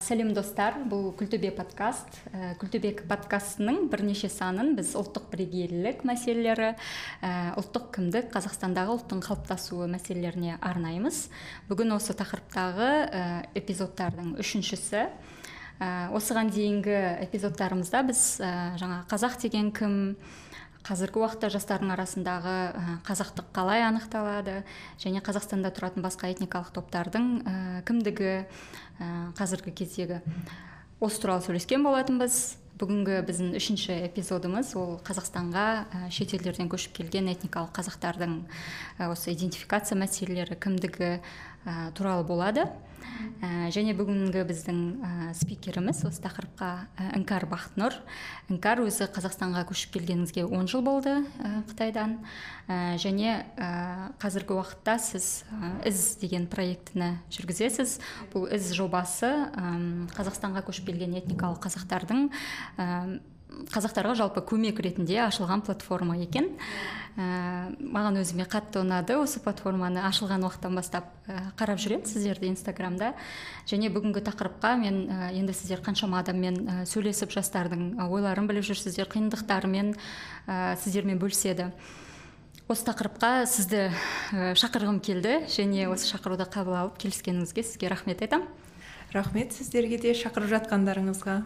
Сәлем достар, бұл Күлтөбе подкаст. Күлтөбе подкастының бірнеше санын біз ұлттық бірегейлік мәселелері, ұлттық кімдік, Қазақстандағы ұлттың қалыптасуы мәселелеріне арнаймыз. Бүгін осы тақырыптағы эпизодтардың үшіншісі. Осыған дейінгі эпизодтарымызда біз жаңа қазақ деген кім, қазіргі уақытта жастардың арасындағы қазақтық қалай анықталады және Қазақстанда тұратын басқа этникалық топтардың кімдігі, қазіргі кездегі осы туралы сөйлескен болатынбыз. Бүгінгі біздің үшінші эпизодымыз ол Қазақстанға шетелдерден көшіп келген этникалық қазақтардың осы идентификация мәселелері, кімдігі туралы болады. Және бүгінгі біздің спикеріміз осы тақырыпқа Іңкәр Бақтынұр. Іңкәр өзі Қазақстанға көшіп келгеніңізге 10 жыл болды Қытайдан. Және қазіргі уақытта сіз із деген проектіні жүргізесіз. Бұл із жобасы Қазақстанға көшіп келген этникалық қазақтарға жалпы көмек ретінде ашылған платформа екен. Маған өзіме қатты ұнады, осы платформаны ашылған уақыттан бастап қарап жүремін сіздерді Инстаграмда. Және бүгінгі тақырыпқа мен енді сіздер қаншама адаммен сөйлесіп, жастардың ойларын біліп жүрсіздер, қиындықтарымен сіздермен бөліседі. Осы тақырыпқа сізді шақырғым келді және осы шақыруды қабыл алып келіскеніңізге сізге рахмет айтамын. Рахмет сіздерге де шақырып жатқандарыңызға.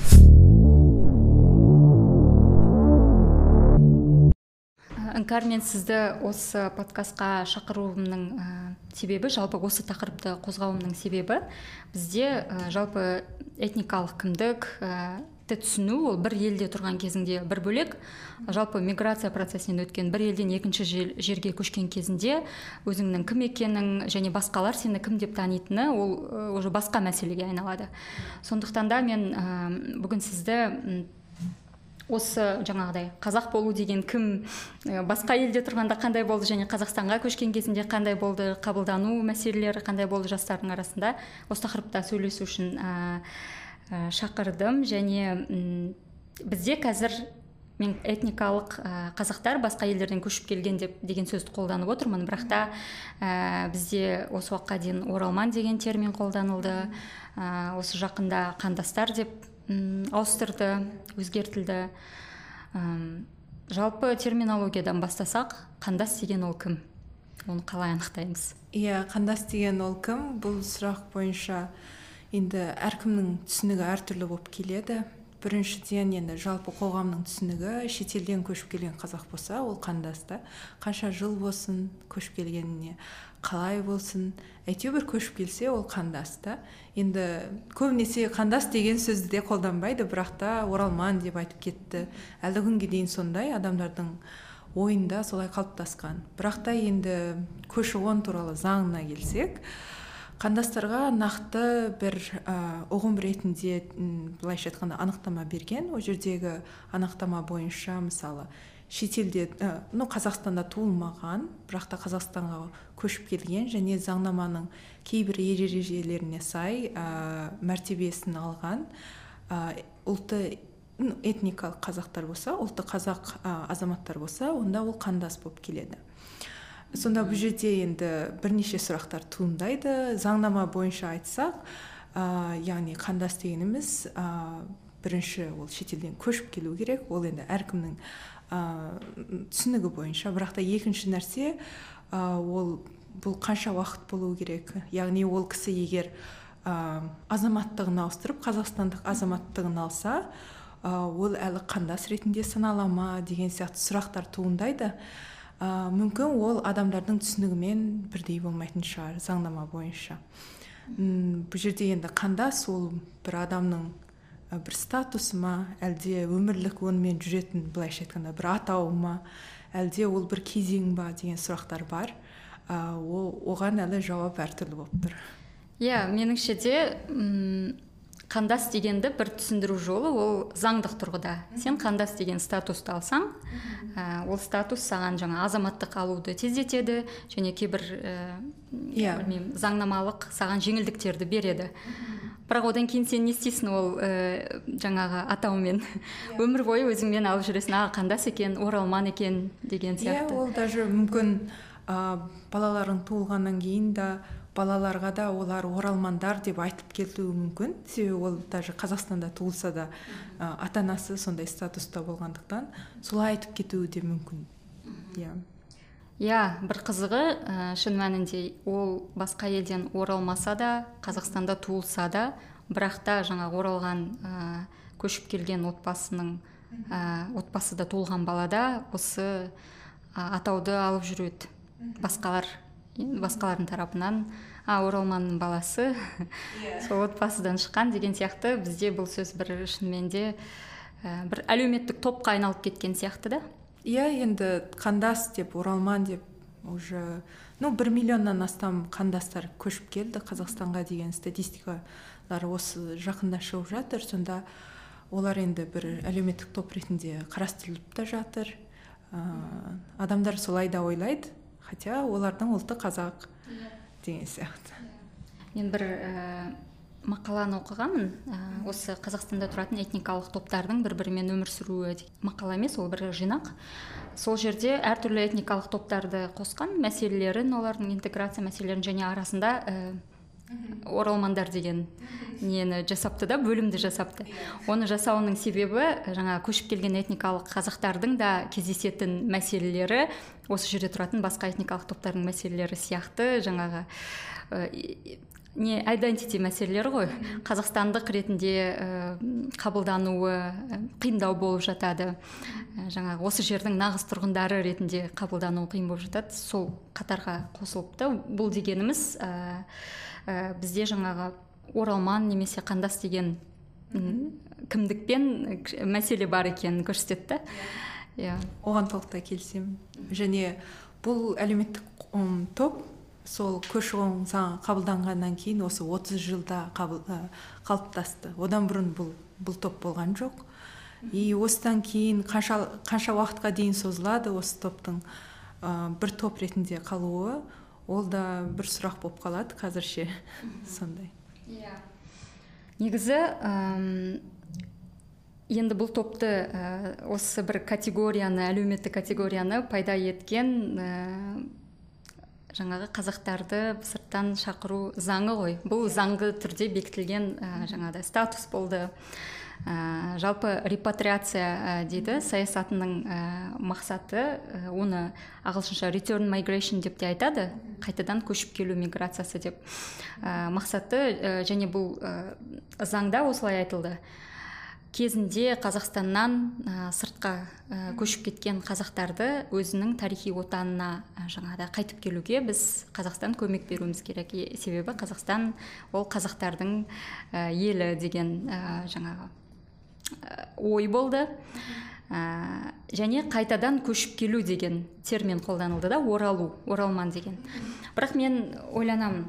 Іңкәр, мен сізді осы подкастқа шақыруымның себебі, жалпы осы тақырыпты қозғауымның себебі, бізде жалпы этникалық кімдік түсіну, ол бір елде тұрған кезінде бір бөлек, жалпы миграция процесінен өткен бір елден екінші жерге көшкен кезінде өзіңнің кім екенің және басқалар сені кім деп танитыны, ол уже басқа мәселеге айналады. Сондықтан да мен бүгін сізді осы жаңағыдай қазақ болу деген кім, басқа елде тұрғанда қандай болды және Қазақстанға көшкен кезінде қандай болды, қабылдану мәселелері қандай болды жастардың арасында, осы тақырыпта сөйлесу үшін шақырдым. Және бізде қазір мен этникалық қазақтар басқа елдерден көшіп келген деген сөзді қолданып отырмын, бірақ та бізде осы уақытқа дейін оралман деген термин қолданылды, осы жақында қандастар деп ауыстырды, өзгертілді. Жалпы терминологиядан бастасақ, қандас деген ол кім? Оны қалай анықтаймыз? Қандас деген ол кім? Бұл сұрақ бойынша енді әркімнің түсінігі әртүрлі болып келеді. Біріншіден енді жалпы қоғамның түсінігі, шетелден көшіп келген қазақ болса, ол қандаста. Қанша жыл болсын көшіп келгеніне, қалай болсын, әйтеуір көшіп келсе, ол қандаста. Енді көбінесе қандас деген сөзді де қолданбайды, бірақ та оралман деп айтып кетті. Әлі күнге дейін сондай адамдардың ойында солай қалыптасқан. Бірақ та енді көші-қон туралы заңына келсек, қандастарға нақты бір ұғым ретінде былайша айтқанда анықтама берген. Ол жердегі анықтама бойынша мысалы шетелде, Қазақстанда туылмаған, бірақ та Қазақстанға көшіп келген және заңнаманың кейбір ережелеріне сай мәртебесін алған ұлты этникалық қазақтар болса, ұлты қазақ азаматтар болса, онда ол қандас болып келеді. Сонда бұл жерде енді бірнеше сұрақтар туындайды. Заңнама бойынша айтсақ, яғни қандас дегеніміз бірінші ол шетелден көшіп келу керек, ол енді әркімнің түсінігі бойынша. Бірақ та екінші нәрсе, бұл қанша уақыт болу керек, яғни ол кісі егер азаматтығын ауыстырып қазақстандық азаматтығын алса, ол әлі қандас ретінде санала ма деген сияқты сұрақтар туындайды. Мүмкін ол адамдардың түсінігімен бірдей болмайтын шығар заңнама бойынша. Бұл жерде енді қандас ол бір адамның бір статусы ма, әлде өмірлік онымен жүретін, былайша айтқанда бір атауы ма, әлде ол бір кезең ба деген сұрақтар бар. Оған әлі жауап әртүрлі болып тұр. Меніңше де қандас дегенді бір түсіндіру жолы ол заңдық тұрғыда. Сен қандас деген статусты алсаң, ол статус саған жаңа азаматтық алуды тездетеді және кейбір заңнамалық саған жеңілдіктерді береді. Бірақ одан кейін сен не істейсің ол жаңағы атаумен? Өмір бойы өзіңмен алып жүресің, қандас екен, оралман екен деген сияқты. Ол даже мүмкін балаларың туылғаннан кейін да балаларға да олар оралмандар деп айтып кетуі мүмкін, себебі ол даже Қазақстанда туылса да ата-анасы сондай статуста болғандықтан солай айтып кетуі де мүмкін. Иә, бір қызығы, шын мәнінде ол басқа елден оралмаса да, Қазақстанда туылса да, бірақ та жаңа оралған көшіп келген отбасыда туылған балада осы атауды алып жүреді. Басқалардың тарапынан оралманның баласы сол отбасыдан шыққан деген сияқты. Бізде бұл сөз бір шынымен де бір әлеуметтік топқа айналып кеткен сияқты да. Енді қандас деп, оралман деп уже 1 миллионнан астам қандастар көшіп келді Қазақстанға деген статистикалар осы жақында шығып жатыр. Сонда олар енді бір әлеуметтік топ ретінде қарастырылып та жатыр. Адамдар солай да ойлайды, хотя олардың ұлты қазақ деген сияқты. Мен бір мақаланы оқығанмын, осы Қазақстанда тұратын этникалық топтардың бір-бірімен өмір сүруі мақала емес, ол бір жинақ. Сол жерде әртүрлі этникалық топтарды қосқан мәселелерін, олардың интеграция мәселелерін және арасында оралмандар деген нені жасапты да, бөлімді жасапты. Оны жасауының себебі жаңа көшіп келген этникалық қазақтардың да кездесетін мәселелері осы жерде тұратын басқа этникалық топтардың мәселелері сияқты жаңағы identity мәселелері ғой. Қазақстандық ретінде қабылдануы қиындау болып жатады. Жаңағы осы жердің нағыз тұрғындары ретінде қабылдануы қиын болып жатады. Сол қатарға қосылыпты. Бұл дегеніміз бізде жаңағы оралман немесе қандас деген кімдікпен мәселе бар екенін көрсетті. Оған толықтай келісемін. Және бұл әлеуметтік топ сол көші-қон заңы қабылданғаннан кейін осы 30 жылда қалыптасты. Одан бұрын бұл топ болған жоқ. Осыдан кейін қанша уақытқа дейін созылады осы топтың бір топ ретінде қалуы, ол да бір сұрақ болып қалады қазірше. Сондай. Негізі енді бұл топты осы бір категорияны, әлеуметтік категорияны пайда еткен жаңағы қазақтарды сырттан шақыру заңы ғой. Бұл заңды түрде бекітілген жаңағыдай статус болды. Жалпы репатриация дейді, саясатының мақсаты, оны ағылшынша return migration деп те айтады, қайтадан көшіп келу миграциясы деп. Мақсаты және бұл заңда осылай айтылды. Кезінде Қазақстаннан сыртқа көшіп кеткен қазақтарды өзінің тарихи отанына жаңағыдай қайтып келуге біз Қазақстан көмек беруіміз керек. Себебі Қазақстан ол қазақтардың елі деген жаңағы ой болды. Және қайтадан көшіп келу деген термин қолданылды да, оралман деген. Бірақ мен ойланамын,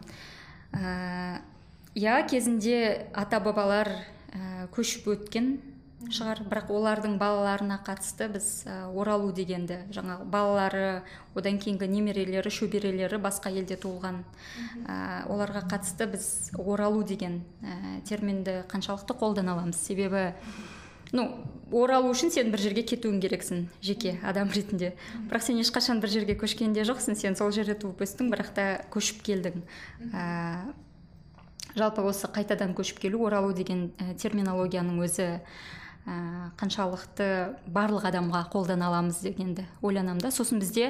кезінде ата-бабалар көшіп өткен шығар, бірақ олардың балаларына қатысты біз оралу дегенді, жаңа балалары, одан кейінгі немерелері, шөберелері басқа елде туылған, оларға қатысты біз оралу деген терминді қаншалықты қолдана аламыз. Себебі оралу үшін сен бір жерге кетуің керексің, жеке адам ретінде. Бірақ сен ешқашан бір жерге көшкенде жоқсың, сен сол жерде туып өстің, бірақ та көшіп келдің. Жалпы осы қайтадан көшіп келу, оралу деген терминологияның өзі қаншалықты барлық адамға қолдана аламыз дегенді ойланамын да. Сосын бізде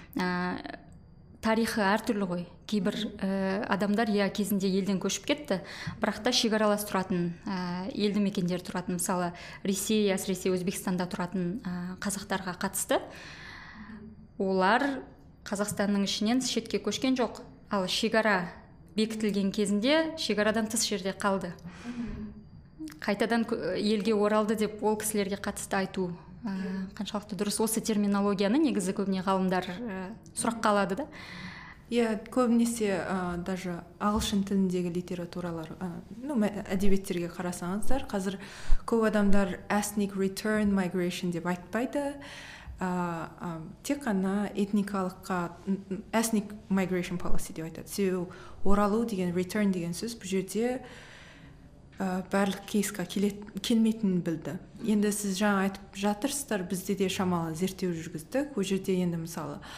тарихы әртүрлі ғой. Кейбір адамдар кезінде елден көшіп кетті, бірақ та шекаралас тұратын елді мекендер тұратын, мысалы Ресей, әсіресе Өзбекстанда тұратын қазақтарға қатысты, олар Қазақстанның ішінен шетке көшкен жоқ, ал шекара бекітілген кезінде шекарадан тыс жерде қалды. Қайтадан елге оралды деп ол кісілерге қатысты айту қаншалықты дұрыс? Осы терминологияны негізі көбіне ғалымдар сұраққа алады да. Көбінесе даже ағылшын тіліндегі литературалар, әдебиеттерге қарасаңыздар, қазір көп адамдар ethnic return migration деп айтпайды. Тек қана этникалыққа ethnic migration policy деп айтады. Себебі оралу деген, return деген сөз бұл жерде барлық кейсқа келмейтінін білді. Енді сіз жаңа айтып жатырсыздар, бізде де шамалы зерттеу жүргіздік. Ол жерде енді мысалы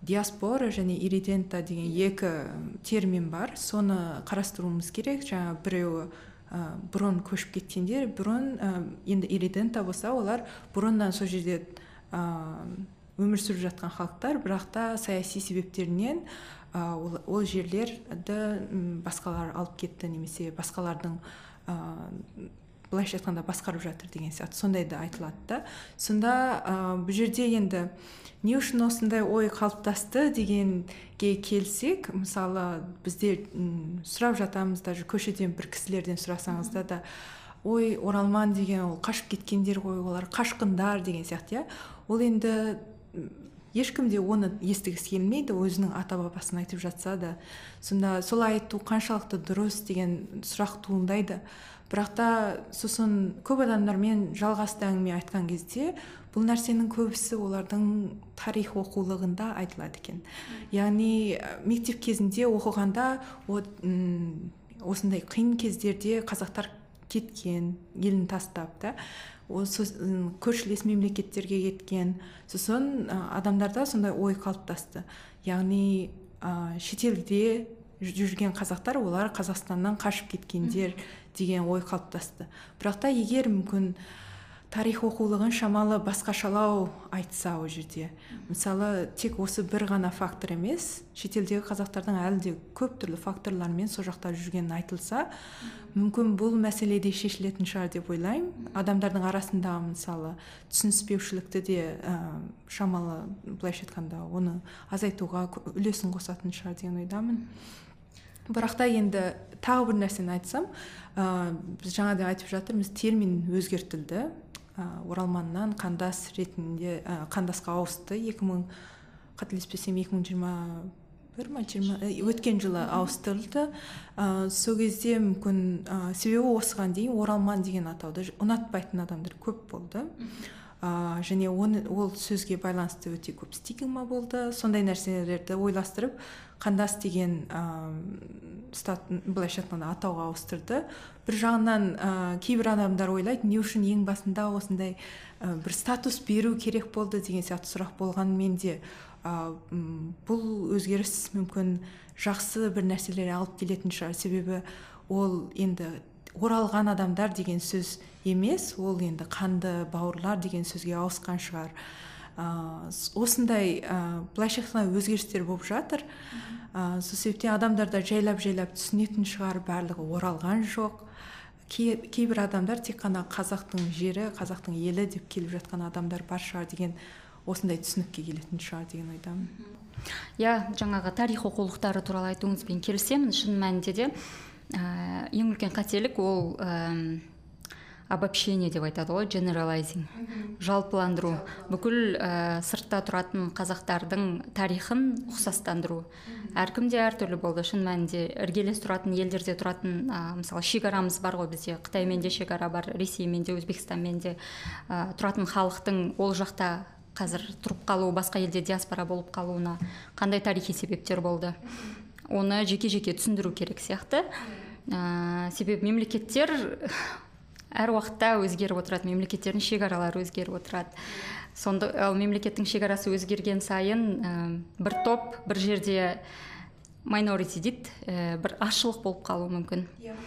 диаспора және иридента деген екі термин бар. Соны қарастыруымыз керек. Жаңа біреуі бұрын көшіп кеткендер, бұрын енді иридента болса, олар бұрыннан сол жерде өмір сүріп жатқан халықтар, бірақ та саяси себептерінен ол жерлерді басқалар алып кетті, немесе басқалардың былайша айтқанда басқарып жатыр деген сияқты сондай да айтылады да. Сонда бұл жерде енді не үшін осындай ой қалыптасты дегенге келсек, мысалы бізде сұрап жатамыз, даже көшеден бір кісілерден сұрасаңызда да, ой, оралман деген ол қашып кеткендер ғой, олар қашқындар деген сияқты. Ол енді ешкім де оны естігісі келмейді, өзінің ата бабасын айтып жатса да. Сонда солай айту қаншалықты дұрыс деген сұрақ туындайды. Бірақ та сосын көп адамдармен жалғасты әңгіме айтқан кезде бұл нәрсенің көбісі олардың тарих оқулығында айтылады екен. Яғни мектеп кезінде оқығанда осындай қиын кездерде қазақтар кеткен, елін тастап та, көршілес мемлекеттерге кеткен. Сосын адамдарда сондай ой қалыптасты. Яғни шетелде жүрген қазақтар, олар Қазақстаннан қашып кеткендер деген ой қалыптасты. Бірақ та егер мүмкін тарих оқулығын шамалы басқашалау айтса ол жерде, мысалы тек осы бір ғана фактор емес, шетелдегі қазақтардың әлі де көп түрлі факторлармен сол жақта жүргені айтылса, мүмкін бұл мәселеде шешілетін шығар деп ойлаймын. Адамдардың арасында мысалы түсініспеушілікті де шамалы, былайша айтқанда, оны азайтуға үлесін қосатын шығар деген ойдамын. Бірақ та енді тағы бір нәрсені айтсам, біз жаңада айтып жатырмыз, термин өзгертілді. Оралманнан қандас ретінде қандасқа ауысты. Қателеспесем 2021 өткен жылы ауыстырылды. Сол кезде мүмкін себебі осыған дейін оралман деген атауды ұнатпайтын адамдар көп болды. Және ол сөзге байланысты өте көп стигма болды. Сондай нәрселерді ойластырып, қандас деген былайша айтқанда атауға ауыстырды. Бір жағынан кейбір адамдар ойлайды, не үшін ең басында осындай бір статус беру керек болды деген сияқты сұрақ болғанмен де бұл өзгеріс мүмкін жақсы бір нәрселер алып келетін шығар. Себебі ол енді оралған адамдар деген сөз емес, ол енді қанды бауырлар деген сөзге ауысқан шығар. Осындай былайша айтқанда өзгерістер болып жатыр. Сол себептен адамдар да жайлап түсінетін шығар, барлығы оралған жоқ. Кейбір адамдар тек қана қазақтың жері, қазақтың елі деп келіп жатқан адамдар бар шығар деген осындай түсінікке келетін шығар деген ойдамын. Жаңағы тарих оқулықтары туралы айтуыңызбен келісемін. Шын мәнінде де ең үлкен қателік ол обобщение деп айтады ғой, generalizing, жалпыландыру. Бүкіл сыртта тұратын қазақтардың тарихын ұқсастандыру. Әркімде әртүрлі болды. Шын мәнінде іргелес тұратын елдерде тұратын, мысалы шекарамыз бар ғой бізде, Қытаймен де шекара бар, Ресеймен де, Өзбекстанмен де тұратын халықтың ол жақта қазір тұрып қалуы, басқа елде диаспора болып қалуына қандай тарихи себептер болды? Оны жеке-жеке түсіндіру керек сияқты. Себебі мемлекеттер әр уақытта өзгеріп отырады, мемлекеттердің шекаралары өзгеріп отырады. Сонда мемлекеттің шекарасы өзгерген сайын бір топ бір жерде minority дейді, бір азшылық болып қалуы мүмкін.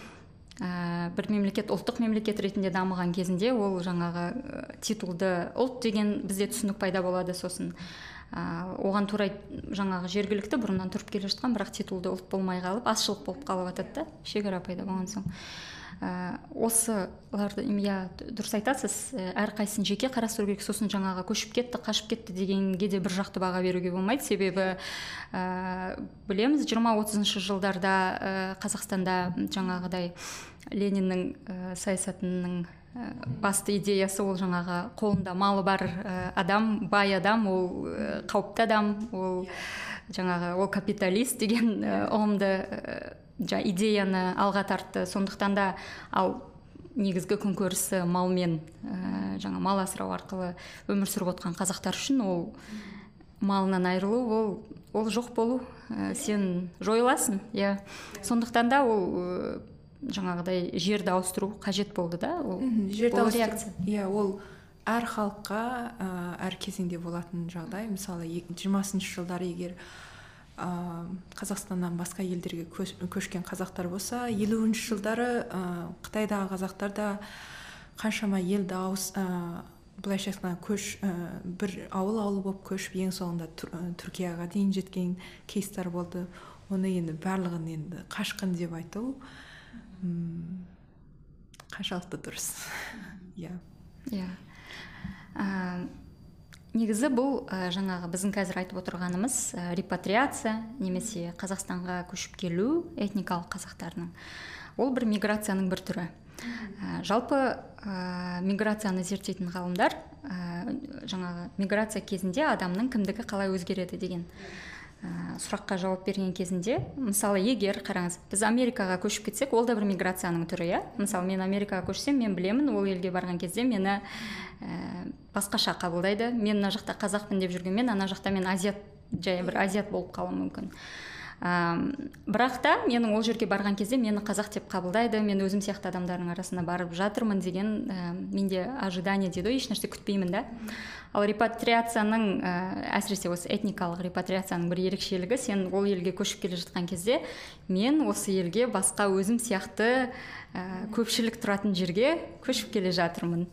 Бір мемлекет ұлттық мемлекет ретінде дамыған кезінде ол жаңағы титулды ұлт деген бізде түсінік пайда болады. Сосын оған тура жаңағы жергілікті бұрыннан тұрып келе жатқан, бірақ титулды ұлт болмай қалып азшылық болып қалып жатады да, шекара пайда болған соң. Осыларды дұрыс айтасыз, әрқайсысын жеке қарастыру керек. Сосын жаңағы көшіп кетті, қашып кетті дегенге де бір жақты баға беруге болмайды. Себебі білеміз, 20-30 жылдарда Қазақстанда жаңағыдай Лениннің саясатының басты идеясы ол жаңағы қолында малы бар адам, бай адам, ол қауіпті адам, ол жаңағы ол капиталист деген ұғымды идеяны алға тартты. Сондықтан да ал негізгі күнкөрісі малмен, жаңа мал асырау арқылы өмір сүріп отқан қазақтар үшін ол малынан айырылу, ол жоқ болу, сен жойыласың. Сондықтан да ол жаңағыдай жерді ауыстыру қажет болды да, ол реакция. Ол әр халыққа әр кезеңде болатын жағдай. Мысалы 20-шы жылдары егер Қазақстаннан басқа елдерге көшкен қазақтар болса, 50-ші жылдары Қытайдағы қазақтар да қаншама елді былайша айтқанда бір ауыл болып көшіп, ең соңында Түркияға дейін жеткен кейстер болды. Оны енді барлығын енді қашқын деп айту қаншалықты дұрыс. Иә. Негізі бұл жаңағы біздің қазір айтып отырғанымыз репатриация немесе Қазақстанға көшіп келу этникалық қазақтарының. Ол бір миграцияның бір түрі. Жалпы миграцияны зерттейтін ғалымдар жаңағы миграция кезінде адамның кімдігі қалай өзгереді деген сұраққа жауап берген кезінде, мысалы, егер қараңыз, біз Америкаға көшіп кетсек, ол да бір миграцияның түрі, иә? Мысалы, мен Америкаға көшсем, мен білемін, ол елге барған кезде мені басқаша қабылдайды. Мен ана жақта қазақпын деп жүргенмен, ана жақта мен жай бір азиат болып қалуым мүмкін. Бірақ та менің ол жерге барған кезде мені қазақ деп қабылдайды, мен өзім сияқты адамдардың арасына барып жатырмын деген менде ожидание дейді, ешнәрсе күтпеймін да. Ал репатриацияның, әсіресе осы этникалық репатриацияның бір ерекшелігі, сен ол елге көшіп келе жатқан кезде, мен осы елге басқа өзім сияқты көпшілік тұратын жерге көшіп келе жатырмын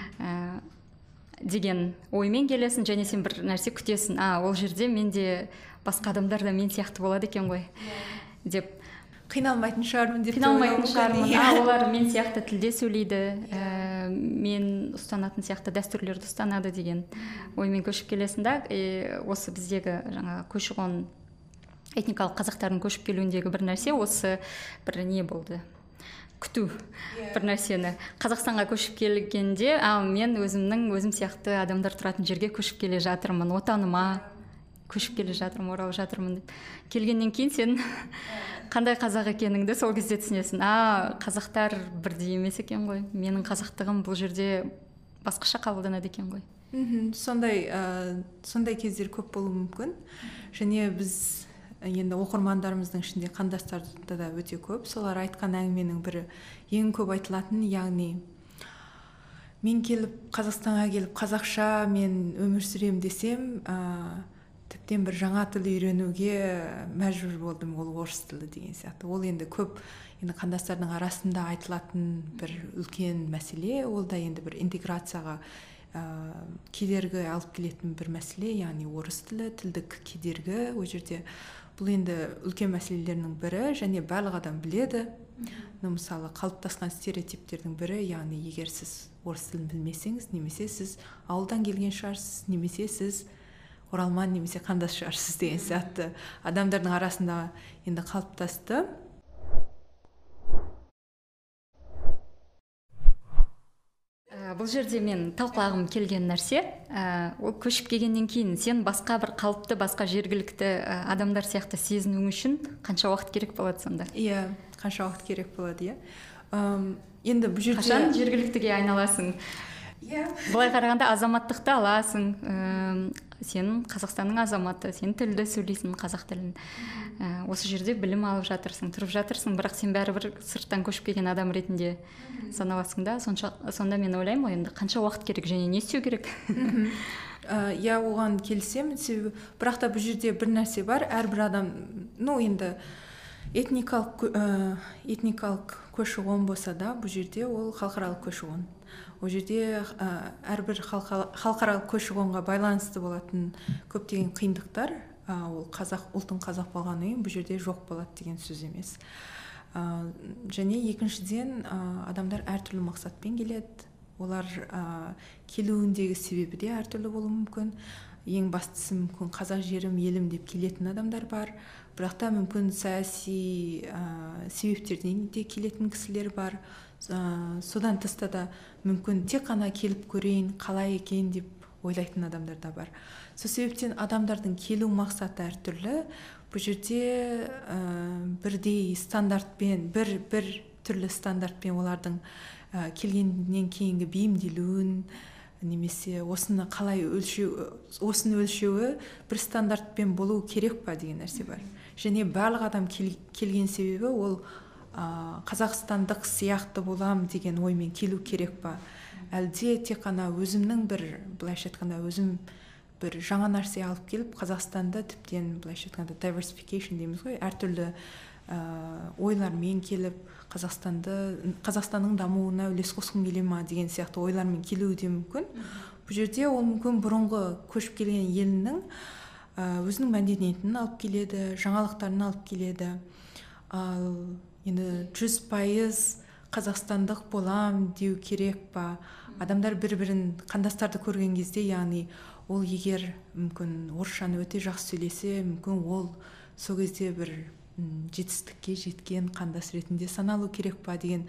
деген оймен келесің, және сен бір нәрсе күтесің. Ол жерде менде басқа адамдар да мен сияқты болады екен ғой деп. Қиналмайтын шығармын деп. Олар мен сияқты тілде сөйлейді, мен ұстанатын сияқты дәстүрлерді ұстанады деген оймен көшіп келесің да. Осы біздегі жаңағы көші-қон этникалық қазақтардың көшіп келуіндегі бір нәрсе осы бір не болды, күту бір нәрсені. Қазақстанға көшіп келгенде, мен өзім сияқты адамдар тұратын жерге көшіп келе жатырмын, отаныма көшіп келе жатырмын, оралып жатырмын деп. Келгеннен кейін сен қандай қазақ екеніңді сол кезде түсінесің. Қазақтар бірдей емес екен ғой. Менің қазақтығым бұл жерде басқаша қабылданады екен ғой. Сондай кездер көп болуы мүмкін. Және біз енді оқырмандарымыздың ішінде қандастарды да өте көп. Солар айтқан әңгіменің бірі ең көп айтылатын, яғни мен Қазақстанға келіп қазақша мен өмір сүрем десем, тіптен бір жаңа тіл үйренуге мәжбүр болдым, ол орыс тілі деген сияқты. Ол енді көп қандастардың арасында айтылатын бір үлкен мәселе. Ол да енді бір интеграцияға кедергі алып келетін бір мәселе, яғни орыс тілі, тілдік кедергі. Ол жерде бұл енді үлкен мәселелерінің бірі, және барлық адам біледі. Мысалы, қалыптасқан стереотиптердің бірі, яғни егер сіз орыс тілін білмесеңіз, немесе сіз ауылдан келген шығарсыз, немесе сіз оралман немесе қандас шығарсыз деген сияқты адамдардың арасында енді қалыптасты. Бұл жерде мен талқылағым келген нәрсе, ол көшіп келгеннен кейін сен басқа бір қалыпты, басқа жергілікті адамдар сияқты сезінуің үшін қанша уақыт керек болады сонда? Иә, қанша уақыт керек болады, иә. Енді бұл жерде қашан жергіліктіге айналасың? Былай қарағанда азаматтықты аласың, сен Қазақстанның азаматы, сен тілді сөйлейсің, қазақ тілін. Осы жерде білім алып жатырсың, тұрып жатырсың, бірақ сен бәрібір сырттан көшіп келген адам ретінде саналасың да. Сонда мен ойлаймын ғой, енді қанша уақыт керек және не істеу керек? Иә, оған келісемін, себебі бірақ та бұл жерде бір нәрсе бар, әрбір адам, енді этникалық көші-қон болса да, бұл жерде ол халықаралық көші-қон. Ол жерде әрбір халықаралық көші-қонға байланысты болатын көптеген қиындықтар, ол ұлтың қазақ болғанымен бұл жерде жоқ болады деген сөз емес. Және екіншіден, адамдар әртүрлі мақсатпен келеді. Олар келуіндегі себебі де әртүрлі болуы мүмкін. Ең бастысы мүмкін қазақ жерім, елім деп келетін адамдар бар. Бірақ та мүмкін саяси себептерден де келетін кісілер бар. Содан тыста да мүмкін тек қана келіп көрейін, қалай екен деп ойлайтын адамдар да бар. Сол себептен адамдардың келу мақсаты әртүрлі. Бұл жерде бірдей стандартпен, бір түрлі стандартпен олардың келгеннен кейінгі бейімделуін, немесе осыны өлшеуі бір стандартпен болу керек па деген нәрсе бар. Және барлық адам келген себебі ол қазақстандық сияқты болам деген оймен келу керек па, әлде тек қана өзімнің былайша айтқанда өзім бір жаңа нәрсе алып келіп Қазақстанды тіптен былайша айтқанда diversification дейміз ғой, әртүрлі ойлармен келіп Қазақстанның дамуына үлес қосқым келе ма деген сияқты ойлармен келуі де мүмкін. Бұл жерде ол мүмкін бұрынғы көшіп келген елінің өзінің мәдениетін алып келеді, жаңалықтарын алып келеді. Ал енді 100% қазақстандық болам деу керек па? Адамдар бір-бірін, қандастарды көрген кезде, яғни ол егер мүмкін орысшаны өте жақсы сөйлесе, мүмкін ол сол кезде бір жетістікке жеткен қандас ретінде саналу керек па деген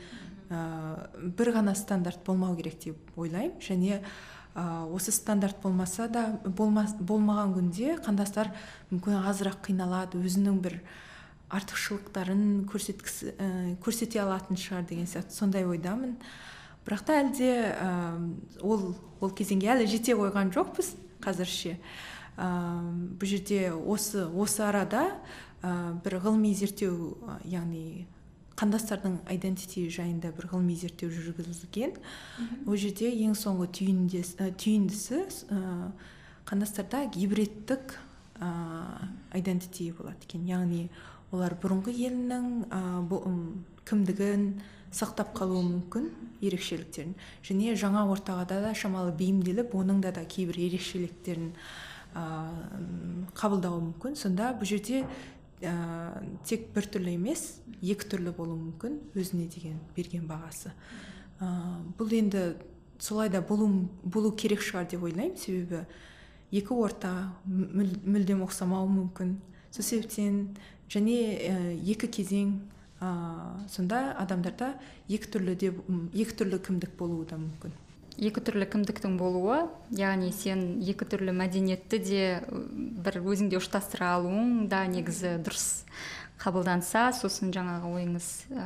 бір ғана стандарт болмау керек деп ойлаймын. Және осы стандарт болмаса да, болмаған күнде қандастар мүмкін азырақ қиналады, өзінің бір артықшылықтарын көрсете алатын шығар деген сияқты сондай ойдамын. Бірақ та әлде ол кезеңге әлі жете қойған жоқпыз қазірше. Бұл жерде осы арада бір ғылыми зерттеу, яғни қандастардың identity жайында бір ғылыми зерттеу жүргізілген. Ол жерде ең соңғы түйіндісі қандастарда гибридтік identity болады екен. Яғни олар бұрынғы елінің кімдігін сақтап қалуы мүмкін, ерекшеліктерін, және жаңа ортаға да шамалы бейімделіп, оның да кейбір ерекшеліктерін қабылдауы мүмкін. Сонда бұл жерде тек бір түрлі емес, екі түрлі болуы мүмкін, өзіне деген берген бағасы. Бұл енді солай да болу керек шығар деп ойлаймын, себебі екі орта мүлдем ұқсамауы мүмкін. Сол себептен және екі кезең, сонда адамдарда екі түрлі кімдік болуы да мүмкін. Екі түрлі кімдіктің болуы, яғни сен екі түрлі мәдениетті де бір өзіңде ұштастыра алуың да негізі дұрыс қабылданса, сосын жаңағы ойыңыз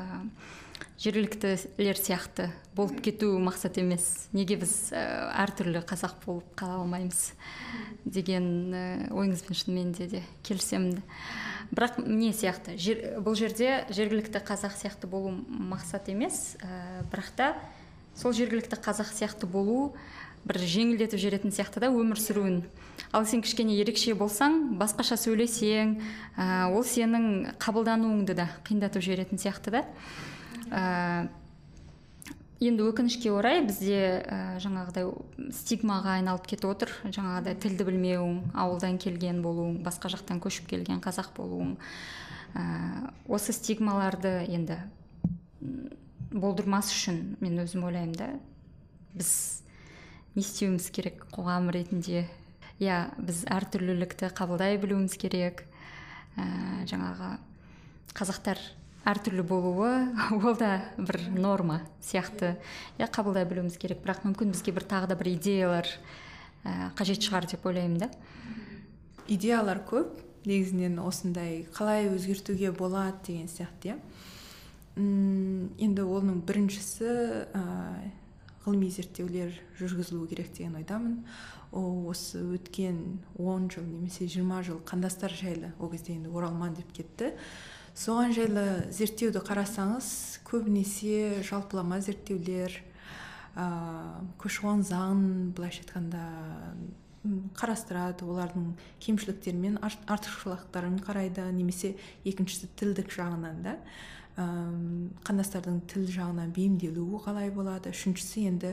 жергіліктілер сияқты болып кету мақсат емес. Неге біз әртүрлі қазақ болып қала алмаймыз деген ойыңызбен шынымен де келісемін. Бірақ не сияқты, бұл жерде жергілікті қазақ сияқты болу мақсат емес, бірақ та сол жергілікті қазақ сияқты болу бір жеңілдетіп жіберетін сияқты да өмір сүруін. Ал сен кішкене ерекше болсаң, басқаша сөйлесең, ол сенің қабылдануыңды да қиындатып жіберетін сияқты да. Енді өкінішке орай бізде жаңағыдай стигмаға айналып кетіп отыр. Жаңағыдай тілді білмеуің, ауылдан келген болуың, басқа жақтан көшіп келген қазақ болуың. Осы стигмаларды енді болдырмас үшін мен өзім ойлаймын да, біз не істеуіміз керек қоғам ретінде? Біз әртүрлілікті қабылдай білуіміз керек. Жаңағы қазақтар әртүрлі болуы, ол да бір норма сияқты қабылдай білуіміз керек. Бірақ мүмкін бізге тағы да бір идеялар қажет шығар деп ойлаймын да. Идеялар көп, негізінен осындай қалай өзгертуге болады деген сияқты. Енді оның біріншісі ғылыми зерттеулер жүргізілуі керек деген ойдамын. Осы өткен 10 жыл немесе 20 жыл қандастар жайлы, ол кезде енді оралман деп кетті. Соған жайлы зерттеуді қарасаңыз, көбінесе жалпылама зерттеулер, көші-қон заңын былайша айтқанда қарастырады, олардың кемшіліктері мен артықшылықтарын қарайды, немесе екіншісі тілдік жағынан да, қандастардың тіл жағынан бейімделуі қалай болады. Үшіншісі енді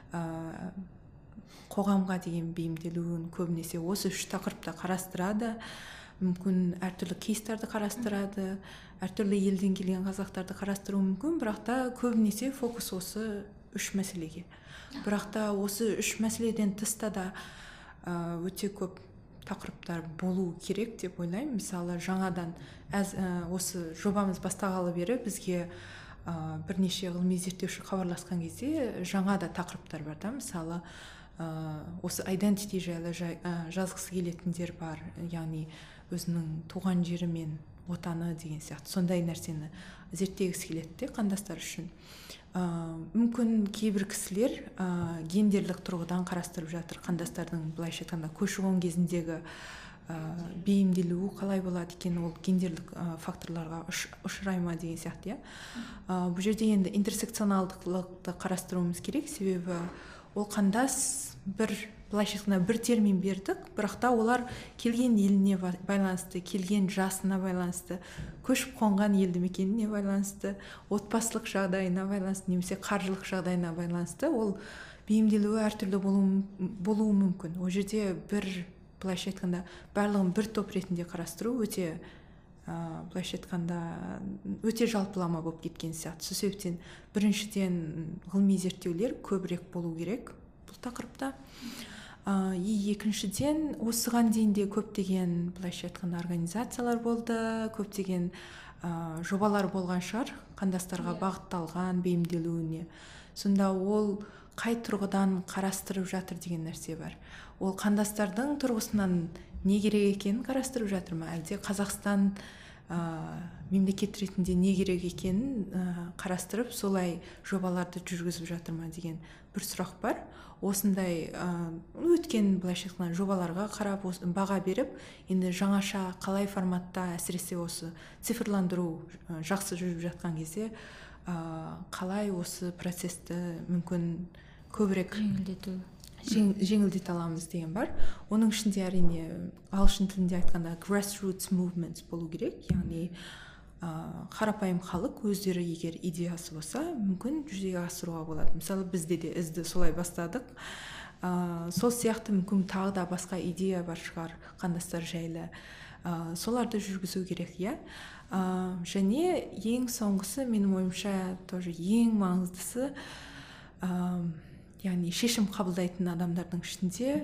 қоғамға деген бейімделуін көбінесе осы үш тақырыпта қарастырады. Мүмкін әртүрлі кейстарды қарастырады, әртүрлі елден келген қазақтарды қарастыру мүмкін, бірақ та көбінесе фокус осы үш мәселеге. Бірақ та осы үш мәселеден тыста да өте көп тақырыптар болу керек деп ойлаймын. Мысалы, жаңадан осы жобамыз бастағалы бері бізге бірнеше ғылыми зерттеуші хабарласқан кезде жаңа да тақырыптар бар да. Мысалы, осы identity жайлы жазғысы келетіндер бар, яғни өзінің туған жері мен отаны деген сияқты сондай нәрсені зерттегісі келеді қандастар үшін. Мүмкін кейбір кісілер гендерлік тұрғыдан қарастырып жатыр қандастардың былайша айтқанда көші-қон кезіндегі бейімделуі қалай болады екен, ол гендерлік факторларға ұшырай ма деген сияқты. Бұл жерде енді интерсекционалдылықты қарастыруымыз керек, себебі ол қандас былайша айтқанда бір термин бердік, бірақ та олар келген еліне байланысты, келген жасына байланысты, көшіп қонған елді мекеніне байланысты, отбасылық жағдайына байланысты, немесе қаржылық жағдайына байланысты ол бейімделуі әртүрлі болуы мүмкін. Ол жерде былайша айтқанда барлығын бір топ ретінде қарастыру өте былайша айтқанда өте жалпылама болып кеткен сияқты. Сол себептен біріншіден ғылыми зерттеулер көбірек болу керек бұл тақырыпта. Екіншіден осыған дейін де көптеген былайша айтқанда организациялар болды, көптеген жобалар болған шығар қандастарға бағытталған бейімделуіне. Сонда ол қай тұрғыдан қарастырып жатыр деген нәрсе бар. Ол қандастардың тұрғысынан не керек екенін қарастырып жатыр ма, әлде Қазақстан мемлекет ретінде не керек екенін қарастырып солай жобаларды жүргізіп жатыр ма деген бір сұрақ бар. Осындай өткен былайша айтқанда жобаларға қарап баға беріп, енді жаңаша қалай форматта, әсіресе осы цифрландыру жақсы жүріп жатқан кезде қалай осы процесті мүмкін көбірек жеңілдете аламыз деген бар. Оның ішінде әрине ағылшын тілінде айтқанда grassroots movements болу керек, яғни қарапайым халық өздері егер идеясы болса мүмкін жүзеге асыруға болады. Мысалы бізде де ізді солай бастадық. Сол сияқты мүмкін тағы да басқа идея бар шығар қандастар жайлы, соларды жүргізу керек. Және ең соңғысы, менің ойымша тоже ең маңыздысы, яғни шешім қабылдайтын адамдардың ішінде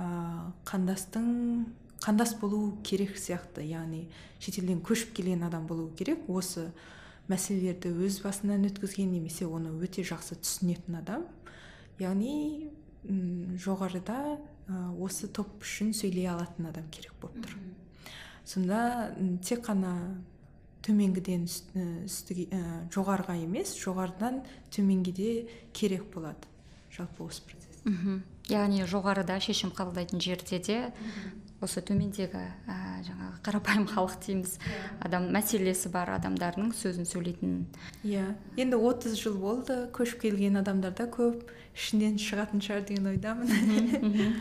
қандас болу керек сияқты, яғни шетелден көшіп келген адам болу керек, осы мәселелерді өз басынан өткізген немесе оны өте жақсы түсінетін адам, яғни жоғарыда осы топ үшін сөйлей алатын адам керек болып тұр. Сонда тек қана төменгіден жоғарыға емес, жоғарыдан төменге де керек болады жалпы осы процесс. Яғни жоғарыда шешім қабылдайтын жерде де осы төмендегі жаңағы қарапайым халық дейміз, адам мәселесі бар адамдардың сөзін сөйлейтін. Енді 30 жыл болды, көшіп келген адамдар да көп, ішінен шығатын шығар деген ойдамын.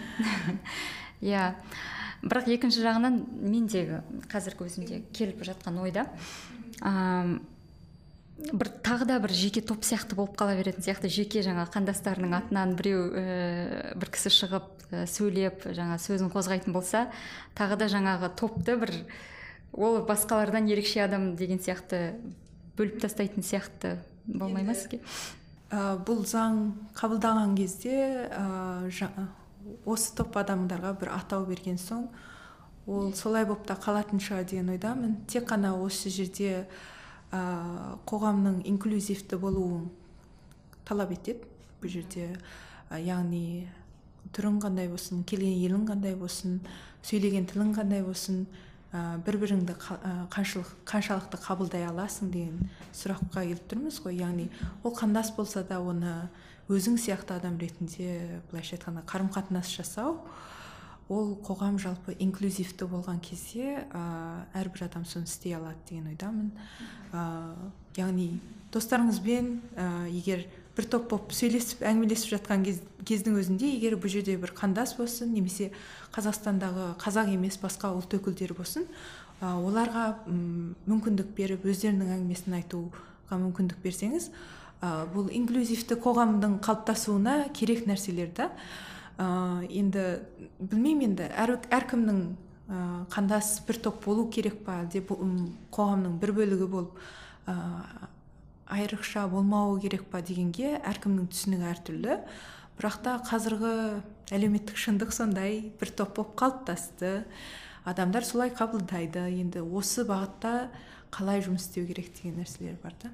Бірақ екінші жағынан мендегі қазіргі өзімде келіп жатқан ойда тағы да бір жеке топ сияқты болып қала беретін сияқты, жеке жаңа қандастарының атынан бір кісі шығып сөйлеп жаңа сөзін қозғайтын болса, тағы да жаңағы топты ол басқалардан ерекше адам деген сияқты бөліп тастайтын сияқты болмай ма сізге? Бұл заң қабылдаған кезде осы топ адамдарға бір атау берген соң, ол солай болып та қалатын шығар деген ойдамын. Тек қана осы жерде қоғамның инклюзивті болуын талап етеді бұл жерде, яғни түрің қандай болсын, келген елің қандай болсын, сөйлеген тілің қандай болсын, бір-біріңді қаншалықты қабылдай аласың деген сұраққа келіп тұрмыз ғой. Яғни ол қандас болса да оны өзің сияқты адам ретінде былайша айтқанда қарым-қатынас жасау, ол қоғам жалпы инклюзивті болған кезде әрбір адам соны істей алады деген ойдамын. Яғни достарыңызбен егер бір топ болып сөйлесіп әңгімелесіп жатқан кездің өзінде, егер бұл жерде бір қандас болсын, немесе Қазақстандағы қазақ емес басқа ұлт өкілдері болсын, оларға мүмкіндік беріп өздерінің әңгімесін айтуға мүмкіндік берсеңіз, бұл инклюзивті қоғамның қалыптасуына керек нәрселер да. Енді білмеймін, енді әркімнің қандас бір топ болу керек па, әлде қоғамның бір бөлігі болып айрықша болмауы керек па дегенге әркімнің түсінігі әртүрлі. Бірақ та қазіргі әлеуметтік шындық сондай, бір топ болып қалыптасты, адамдар солай қабылдайды. Енді осы бағытта қалай жұмыс істеу керек деген нәрселер бар да.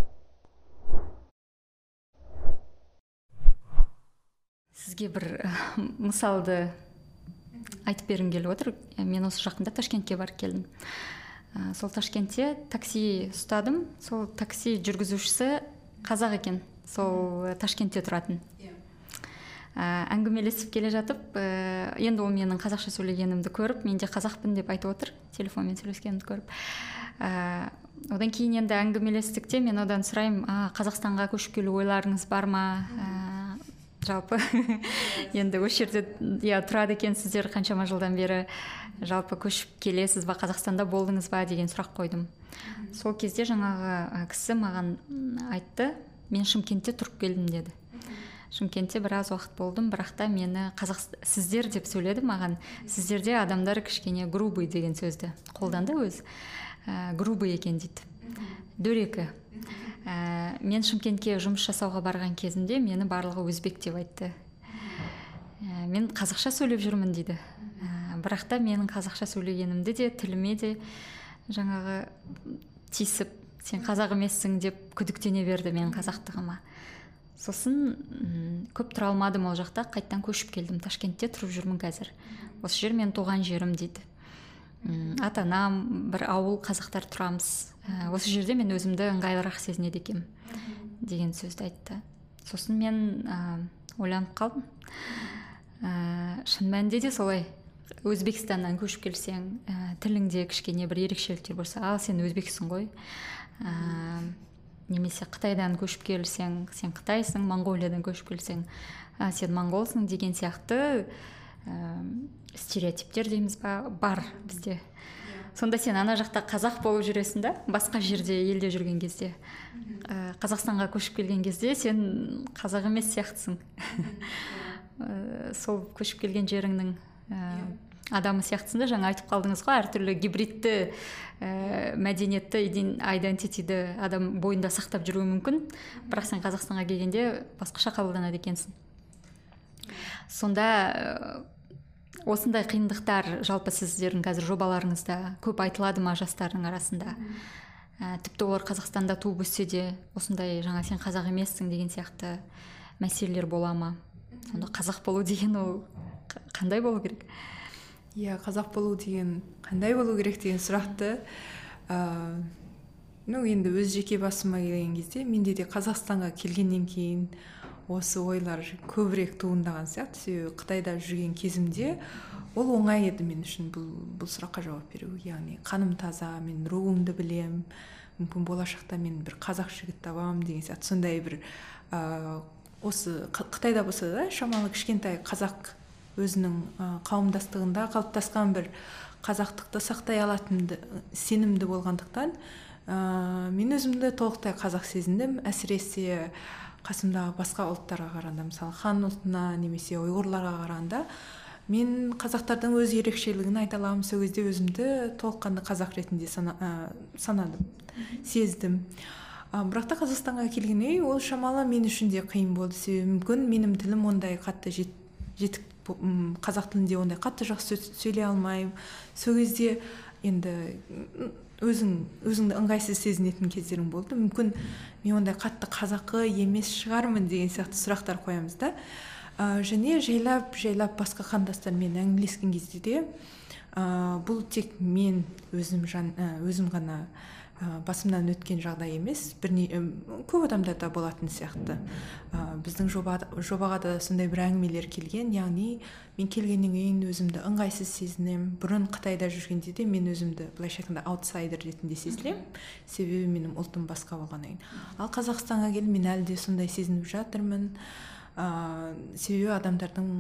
Сізге бір мысалды айтып бергім келіп отыр. Мен осы жақында Ташкентке барып келдім. Сол Ташкентте такси ұстадым. Сол такси жүргізушісі қазақ екен. Сол Ташкентте тұратын. әңгімелесіп келе жатып, енді ол менің қазақша сөйлегенімді көріп, мен де қазақпын деп айтып отыр, телефонмен сөйлескенімді көріп. Одан кейін енді әңгімелестікте мен одан сұраймын, Қазақстанға көшіп келу ойларыңыз бар ма? Жалпы енді осы жерде тұрады екенсіздер қаншама жылдан бері, жалпы көшіп келесіз ба, Қазақстанда болдыңыз ба деген сұрақ қойдым. Сол кезде жаңағы кісі маған айтты, мен Шымкентте тұрып келдім деді. Шымкентте біраз уақыт болдым, бірақ та мені сіздер деп сөйледі маған. Сіздерде адамдар кішкене грубый деген сөзді қолданды өзі. Грубый екен дейді. Дөрекі. Мен Шымкентке жұмыс жасауға барған кезімде мені барлығы өзбек деп айтты. Мен қазақша сөйлеп жүрмін дейді. Бірақ та менің қазақша сөйлегенімді де, тіліме де жаңағы тиісіп, сен қазақ емессің деп күдіктене берді менің қазақтығыма. Сосын көп тұра алмадым ол жақта, қайттан көшіп келдім. Ташкентте тұрып жүрмін қазір. Осы жер мен туған жерім дейді. Ата-анам, бір ауыл қазақтар тұрамыз. Осы жерде мен өзімді ыңғайлырақ сезінеді екенмін деген сөзді айтты. Сосын мен ойланып қалдым. Шын мәнінде де солай. Өзбекстаннан көшіп келсең, тіліңде кішкене бір ерекшеліктер болса, сен өзбексің ғой. Немесе Қытайдан көшіп келсең, сен Қытайсың, Монғолиядан көшіп келсең, сен моңғолсың деген сияқты стереотиптер дейміз ба, бар бізде. Сонда сен ана жақта қазақ болып жүресің да, басқа жерде, елде жүрген кезде. Қазақстанға көшіп келген кезде сен қазақ емес сияқтысың. Сол көшіп келген жеріңнің адамы сияқтысың да, жаңа айтып қалдыңыз ғой, әртүрлі гибридті мәдениетті, айдентитиді адам бойында сақтап жүруі мүмкін, бірақ сен Қазақстанға келгенде басқаша қабылданады екенсің. Сонда осындай қиындықтар жалпы сіздердің қазір жобаларыңызда көп айтылады ма жастардың арасында? Тіпті олар Қазақстанда туып өссе де, осындай жаңа сен қазақ емессің деген сияқты мәселелер бола ма? Сонда қазақ болу деген ол қандай болу керек? Қазақ болу деген қандай болу керек деген сұрақты енді өз жеке басыма келген кезде, менде де Қазақстанға келгеннен кейін осы ойлар көбірек туындаған сияқты. Себебі Қытайда жүрген кезімде ол оңай еді мен үшін бұл сұраққа жауап беру. Яғни қаным таза, мен руымды білем, мүмкін болашақта мен бір қазақ жігіт табамын деген сияқты. Сондай бір осы Қытайда болса да шамалы кішкентай қазақ өзінің қауымдастығында қалыптасқан бір қазақтықты сақтай алатын сенімді болғандықтан мен өзімді толықтай қазақ сезіндім. Әсіресе қасымдағы басқа ұлттарға қарағанда, мысалы хан ұлтына немесе ұйғырларға қарағанда мен қазақтардың өз ерекшелігін айта аламын. Сол кезде өзімді толыққанды қазақ ретінде санадым, сездім. Бірақ та Қазақстанға келгенде ол шамалы мен үшін де қиын болды. Себебі мүмкін менің тілім ондай қатты жетік, қазақ тілінде ондай қатты жақсы сөйлей алмаймын. Сол кезде енді өзіңді ыңғайсыз сезінетін кездерім болды. Мүмкін мен ондай қатты қазақы емес шығармын деген сияқты сұрақтар қоямыз да. Және жайлап басқа қандастармен әңгімелескен кезде де бұл тек мен өзім ғана басымнан өткен жағдай емес, көп адамдарда болатын сияқты. Біздің жобаға да сондай бір әңгімелер келген, яғни мен келгеннен кейін өзімді ыңғайсыз сезінем. Бұрын Қытайда жүргенде де мен өзімді былайша айтқанда аутсайдер ретінде сезінем, себебі менің ұлтым басқа болғаннан кейін. Ал Қазақстанға келіп мен әлі де сондай сезініп жатырмын. Себебі адамдардың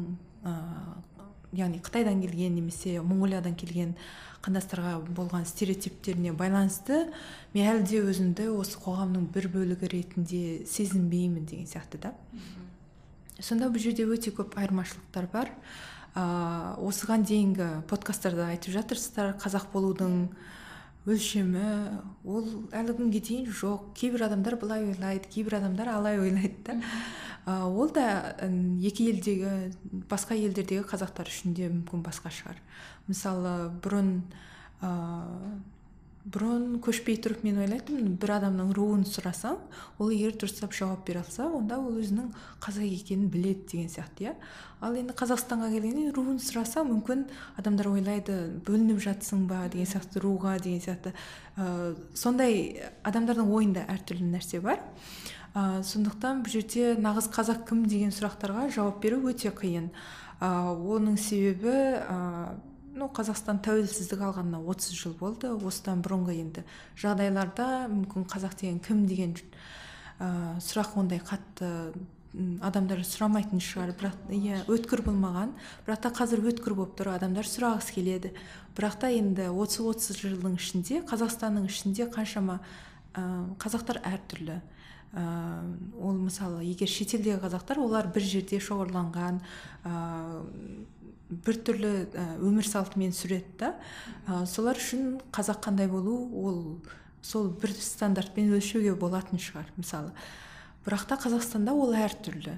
яғни Қытайдан келген немесе Монғолиядан келген қандастарға болған стереотиптеріне байланысты мен әлі де өзімді осы қоғамның бір бөлігі ретінде сезінбеймін деген сияқты да. Сонда бұл жерде өте көп айырмашылықтар бар. Осыған дейінгі подкасттарда айтып жатырсыздар, қазақ болудың өлшемі ол әлі күнге дейін жоқ. Кейбір адамдар былай ойлайды, кейбір адамдар алай ойлайды да. Ол да екі елдегі, басқа елдердегі қазақтар үшін де мүмкін басқа шығар. Мысалы, бұрын көшпей тұрып мен ойлайтын, бір адамның руын сұрасаң, ол егер дұрыстап жауап бере алса, онда ол өзінің қазақ екенін біледі деген сияқты. Ал енді Қазақстанға келгенде руын сұраса, мүмкін адамдар ойлайды, бөлініп жатсың ба деген сияқты, руға деген сияқты. Сондай адамдардың ойында әртүрлі нәрсе бар. Сондықтан бұл жерде нағыз қазақ кім деген сұрақтарға жауап беру өте қиын. Оның себебі Қазақстан тәуелсіздік алғанына 30 жыл болды. Осыдан бұрынғы енді жағдайларда мүмкін қазақ деген кім деген сұрақ ондай қатты адамдар сұрамайтын шығар, бірақ өткір болмаған. Бірақ та қазір өткір болып тұр, адамдар сұрағысы келеді. Бірақ та енді 30 жылдың ішінде, Қазақстанның ішінде қаншама қазақтар әртүрлі. Ол мысалы, егер шетелдегі қазақтар, олар бір жерде шоғырланған, бір түрлі өмір салтымен сүреді. Солар үшін қазақ қандай болу, ол сол бір стандартпен өлшеуге болатын шығар, мысалы. Бірақ та Қазақстанда ол әртүрлі.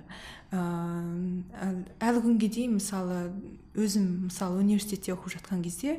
Әлі күнге дейін, мысалы, өзім университетте оқып жатқан кезде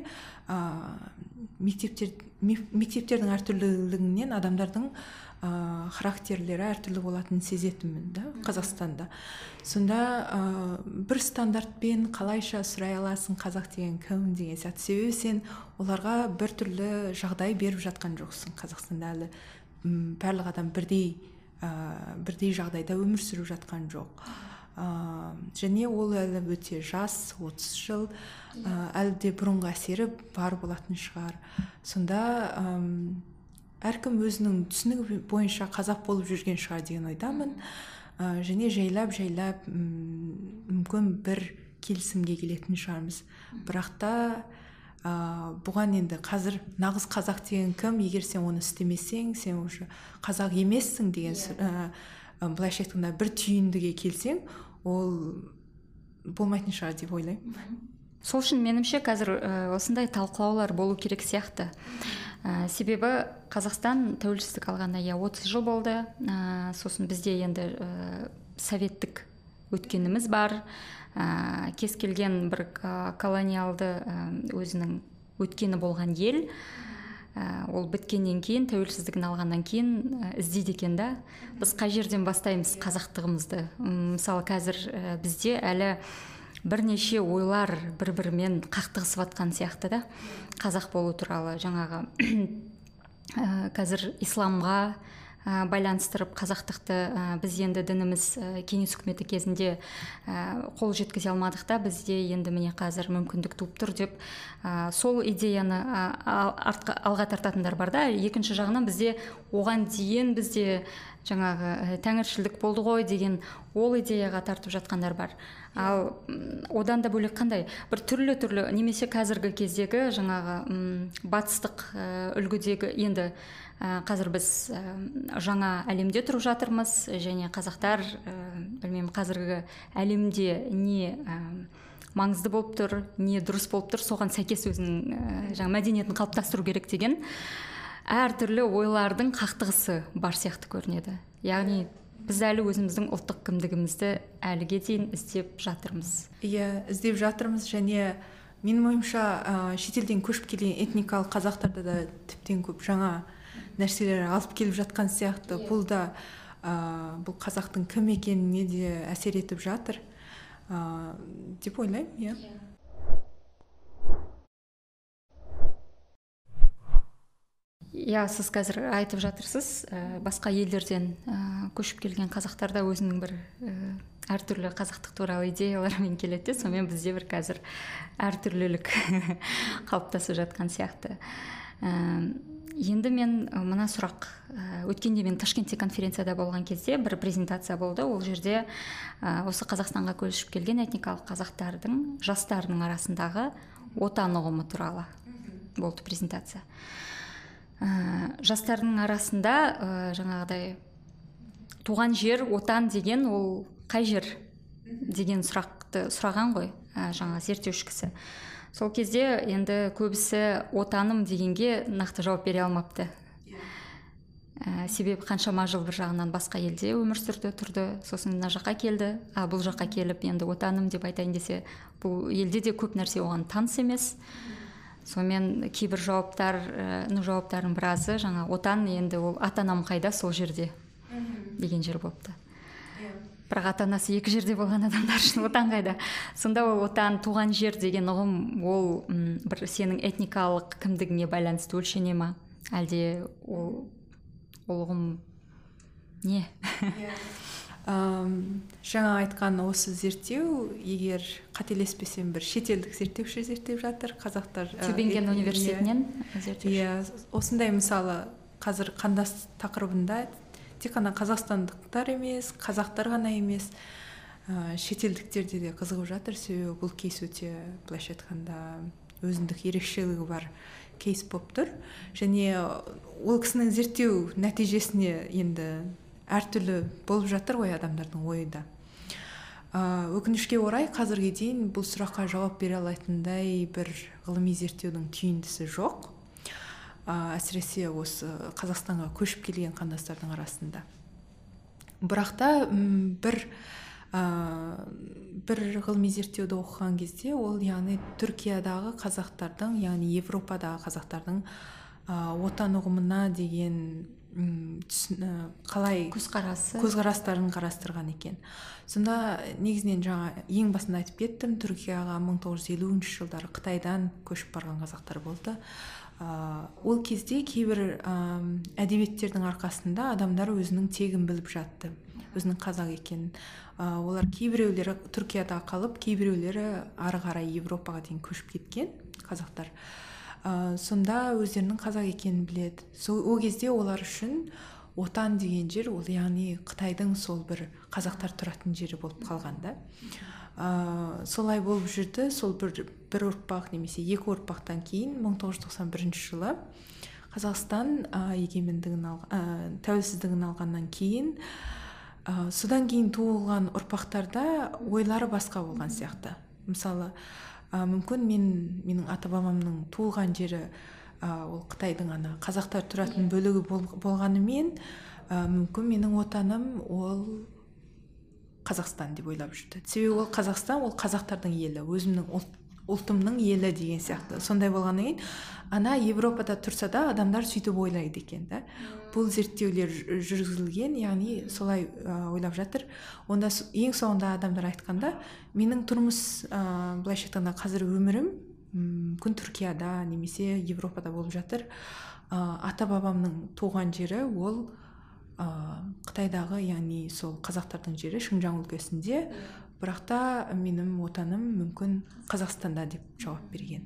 мектептердің әртүрлілігінен адамдардың характерлері әртүрлі болатынын сезетінмін Қазақстанда. Сонда бір стандартпен қалайша сұрай аласың қазақ деген кім деген сияқты. Себебі сен оларға бір түрлі жағдай беріп жатқан жоқсың. Қазақстанда әлі барлық адам бірдей жағдайда өмір сүріп жатқан жоқ. Және ол әлі өте жас, 30 жыл, әлі де бұрынғы әсері бар болатын шығар. Сонда әркім өзінің түсінігі бойынша қазақ болып жүрген шығар деген ойдамын. Және жайлап мүмкін бір келісімге келетін шығармыз. Бірақ та бұған енді қазір нағыз қазақ деген кім, егер сен оны істемесең, сен уже қазақ емессің деген былайша айтқанда бір түйіндіге келсең, ол болмайтын шығар деп ойлаймын. Сол үшін меніңше қазір осындай талқылаулар болу керек сияқты. Себебі Қазақстан тәуелсіздік алғанына 30 жыл болды. Сосын бізде енді советтік өткеніміз бар. Кез келген бір колониалды өзінің өткені болған ел, ол біткеннен кейін, тәуелсіздігін алғаннан кейін іздейді екен да. Біз қай жерден бастаймыз қазақтығымызды? Мысалы, қазір бізде әлі бірнеше ойлар бір-бірімен қақтығысып жатқан сияқты да, қазақ болу туралы. Жаңағы қазір исламға байланыстырып қазақтықты біз енді дініміз кеңес үкіметі кезінде қол жеткізе алмадық та, бізде енді міне қазір мүмкіндік туып тұр деп сол идеяны алға тартатындар бар да. Екінші жағынан бізде оған дейін бізде жаңағы тәңіршілдік болды ғой деген ол идеяға тартып жатқандар бар. Ал одан да бөлек қандай бір түрлі немесе қазіргі кездегі жаңағы батыстық үлгідегі, енді қазір біз жаңа әлемде тұрып жатырмыз, және қазақтар білмеймін қазіргі әлемде не маңызды болып тұр, не дұрыс болып тұр, соған сәйкес өзінің жаңа мәдениетін қалыптастыру керек деген әртүрлі ойлардың қақтығысы бар сияқты көрінеді. Яғни біз әлі өзіміздің ұлттық кімдігімізді әліге дейін іздеп жатырмыз. Іздеп жатырмыз, және менің ойымша шетелден көшіп келген этникалық қазақтарда да тіптен көп жаңа нәрселер алып келіп жатқан сияқты. Бұл да бұл қазақтың кім екеніне де әсер етіп жатыр деп ойлаймын. Сіз қазір айтып жатырсыз, басқа елдерден көшіп келген қазақтарда өзінің бір әртүрлі қазақтық туралы идеялармен келеді, сонымен бізде бір қазір әртүрлілік қалыптасып жатқан сияқты. Енді мен мына сұрақ, өткенде мен Ташкентте конференцияда болған кезде бір презентация болды. Ол жерде осы Қазақстанға көшіп келген этникалық қазақтардың жастарының арасындағы отан ұғымы туралы болды презентация. Жастардың арасында жаңағыдай туған жер, отан деген ол қай жер деген сұрақты сұраған ғой жаңа зерттеуші кісі. Сол кезде енді көбісі отаным дегенге нақты жауап бере алмапты. Себебі қаншама жыл бір жағынан басқа елде өмір сүрді, тұрды, сосын мына жаққа келді. Бұл жаққа келіп енді отаным деп айтайын десе, бұл елде де көп нәрсе оған таныс емес. Сонымен кейбір жауаптардың біразы жаңа отан енді ол ата-анам қайда, сол жерде деген жер болыпты. Бірақ ата-анасы екі жерде болған адамдар үшін отан қайда? Сонда ол отан, туған жер деген ұғым, ол бір сенің этникалық кімдігіңе байланысты өлшене ма? Әлде ол ұғым не? Жаңа айтқан осы зерттеу, егер қателеспесем, бір шетелдік зерттеуші зерттеп жатыр, қазақтар. Тюбинген университетінен зерттеуші. Иә, осындай мысалы қазір қандас тақырыбында тек қана қазақстандықтар емес, қазақтар ғана емес, шетелдіктерде де қызығып жатыр. Себебі бұл кейс өте, былайша айтқанда, өзіндік ерекшелігі бар кейс болып тұр. Және ол кісінің зерттеу нәтижесіне енді әртүрлі болып жатыр ғой адамдардың ойында. Өкінішке орай қазірге дейін бұл сұраққа жауап бере алатындай бір ғылыми зерттеудің түйіндісі жоқ. Әсіресе осы Қазақстанға көшіп келген қандастардың арасында. Бірақ та бір ғылыми зерттеуді оқыған кезде ол, яғни Түркиядағы қазақтардың, яғни Европадағы қазақтардың отан ұғымына деген қалай көзқарастарын қарастырған екен. Сонда негізінен жаңа ең басында айтып кеттім, Түркияға 1950 жылдары Қытайдан көшіп барған қазақтар болды. Ол кезде кейбір әдебиеттердің арқасында адамдар өзінің тегін біліп жатты, өзінің қазақ екенін. Олар кейбіреулері Түркияда қалып, кейбіреулері ары қарай Европаға дейін көшіп кеткен қазақтар. Сонда өздерінің қазақ екенін біледі. Ол кезде олар үшін отан деген жер, ол яғни Қытайдың сол бір қазақтар тұратын жері болып қалғанда. Солай болып жүрді. Сол бір ұрпақ немесе екі ұрпақтан кейін 1991 жылы Қазақстан тәуелсіздігін алғаннан кейін, содан кейін туылған ұрпақтарда ойлары басқа болған сияқты. Мысалы, мүмкін менің ата-бабамның туылған жері ол Қытайдың қазақтар тұратын бөлігі болғанымен, мүмкін менің отаным ол Қазақстан деп ойлап жүрді. Себебі ол Қазақстан, ол қазақтардың елі, өзімнің ұлтымның елі деген сияқты. Сондай болғаннан кейін, Европада тұрса да адамдар сөйтіп ойлайды екен. Бұл зерттеулер жүргізілген, яғни солай ойлап жатыр. Онда ең соңында адамдар айтқанда, менің тұрмыс, былайша айтқанда, қазір өмірім мүмкін Түркияда немесе Европада болып жатыр. Ата-бабамның туған жері ол Қытайдағы, яғни сол қазақтардың жері Шыңжаң өлкесінде, бірақ та менің отаным мүмкін Қазақстанда деп жауап берген.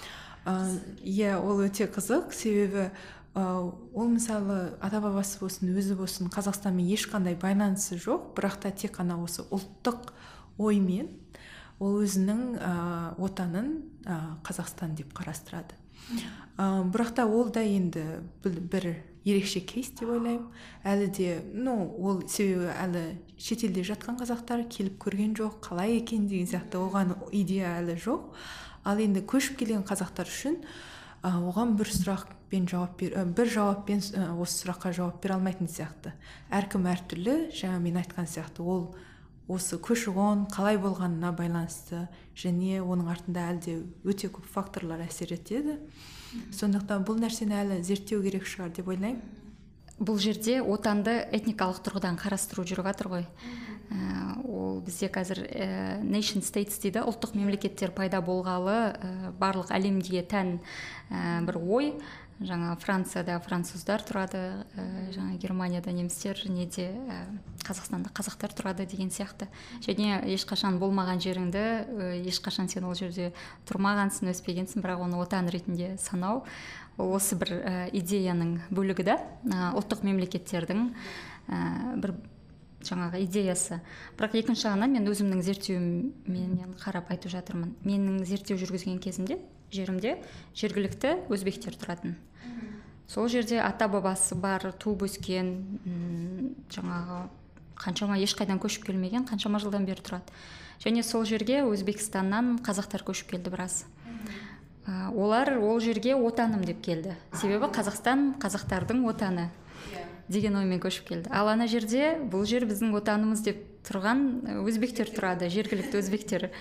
Ол өте қызық, себебі ол мысалы ата-бабасы болсын, өзі болсын Қазақстанмен ешқандай байланысы жоқ, бірақ та тек қана осы ұлттық оймен ол өзінің отанын Қазақстан деп қарастырады. Бірақ та ол да енді бір ерекше кейс деп ойлаймын. Әлі де, ол себебі әлі шетелде жатқан қазақтар келіп көрген жоқ, қалай екен деген сияқты оған идея әлі жоқ. Ал енді көшіп келген қазақтар үшін оған бір жауаппен осы сұраққа жауап бере алмайтын сияқты. Әркім әртүрлі, жаңа мен айтқан сияқты, ол осы көші-қон қалай болғанына байланысты, және оның артында әлде өте көп факторлар әсер етеді. Сондықтан бұл нәрсені әлі зерттеу керек шығар деп ойлаймын. Бұл жерде отанды этникалық тұрғыдан қарастыру жүріп жатыр ғой. Ол бізде қазір nation states дейді, ұлттық мемлекеттер пайда болғалы барлық әлемге тән бір ой. Жаңа Францияда француздар тұрады, жаңа Германияда немістер, неде Қазақстанда қазақтар тұрады деген сияқты. Және ешқашан болмаған жеріңді, ешқашан сен ол жерде тұрмағансың, өспегенсің, бірақ оны отан ретінде санау, осы бір идеяның бөлігі да, ұлттық мемлекеттердің бір жаңағы идеясы. Бірақ екінші жағынан мен өзімнің зерттеуімнен қарап айтып жатырмын. Менің зерттеу жүргізген кезімде жерімде жергілікті өзбектер тұратын. Сол жерде ата-бабасы бар, туып өскен, жаңағы қаншама ешқайдан көшіп келмеген, қаншама жылдан бері тұрады. Және сол жерге Өзбекстаннан қазақтар көшіп келді біраз. Олар ол жерге отаным деп келді. Себебі Қазақстан қазақтардың отаны деген оймен көшіп келді. Ал ана жерде бұл жер біздің отанымыз деп тұрған өзбектер тұрады, жергілікті өзбектер.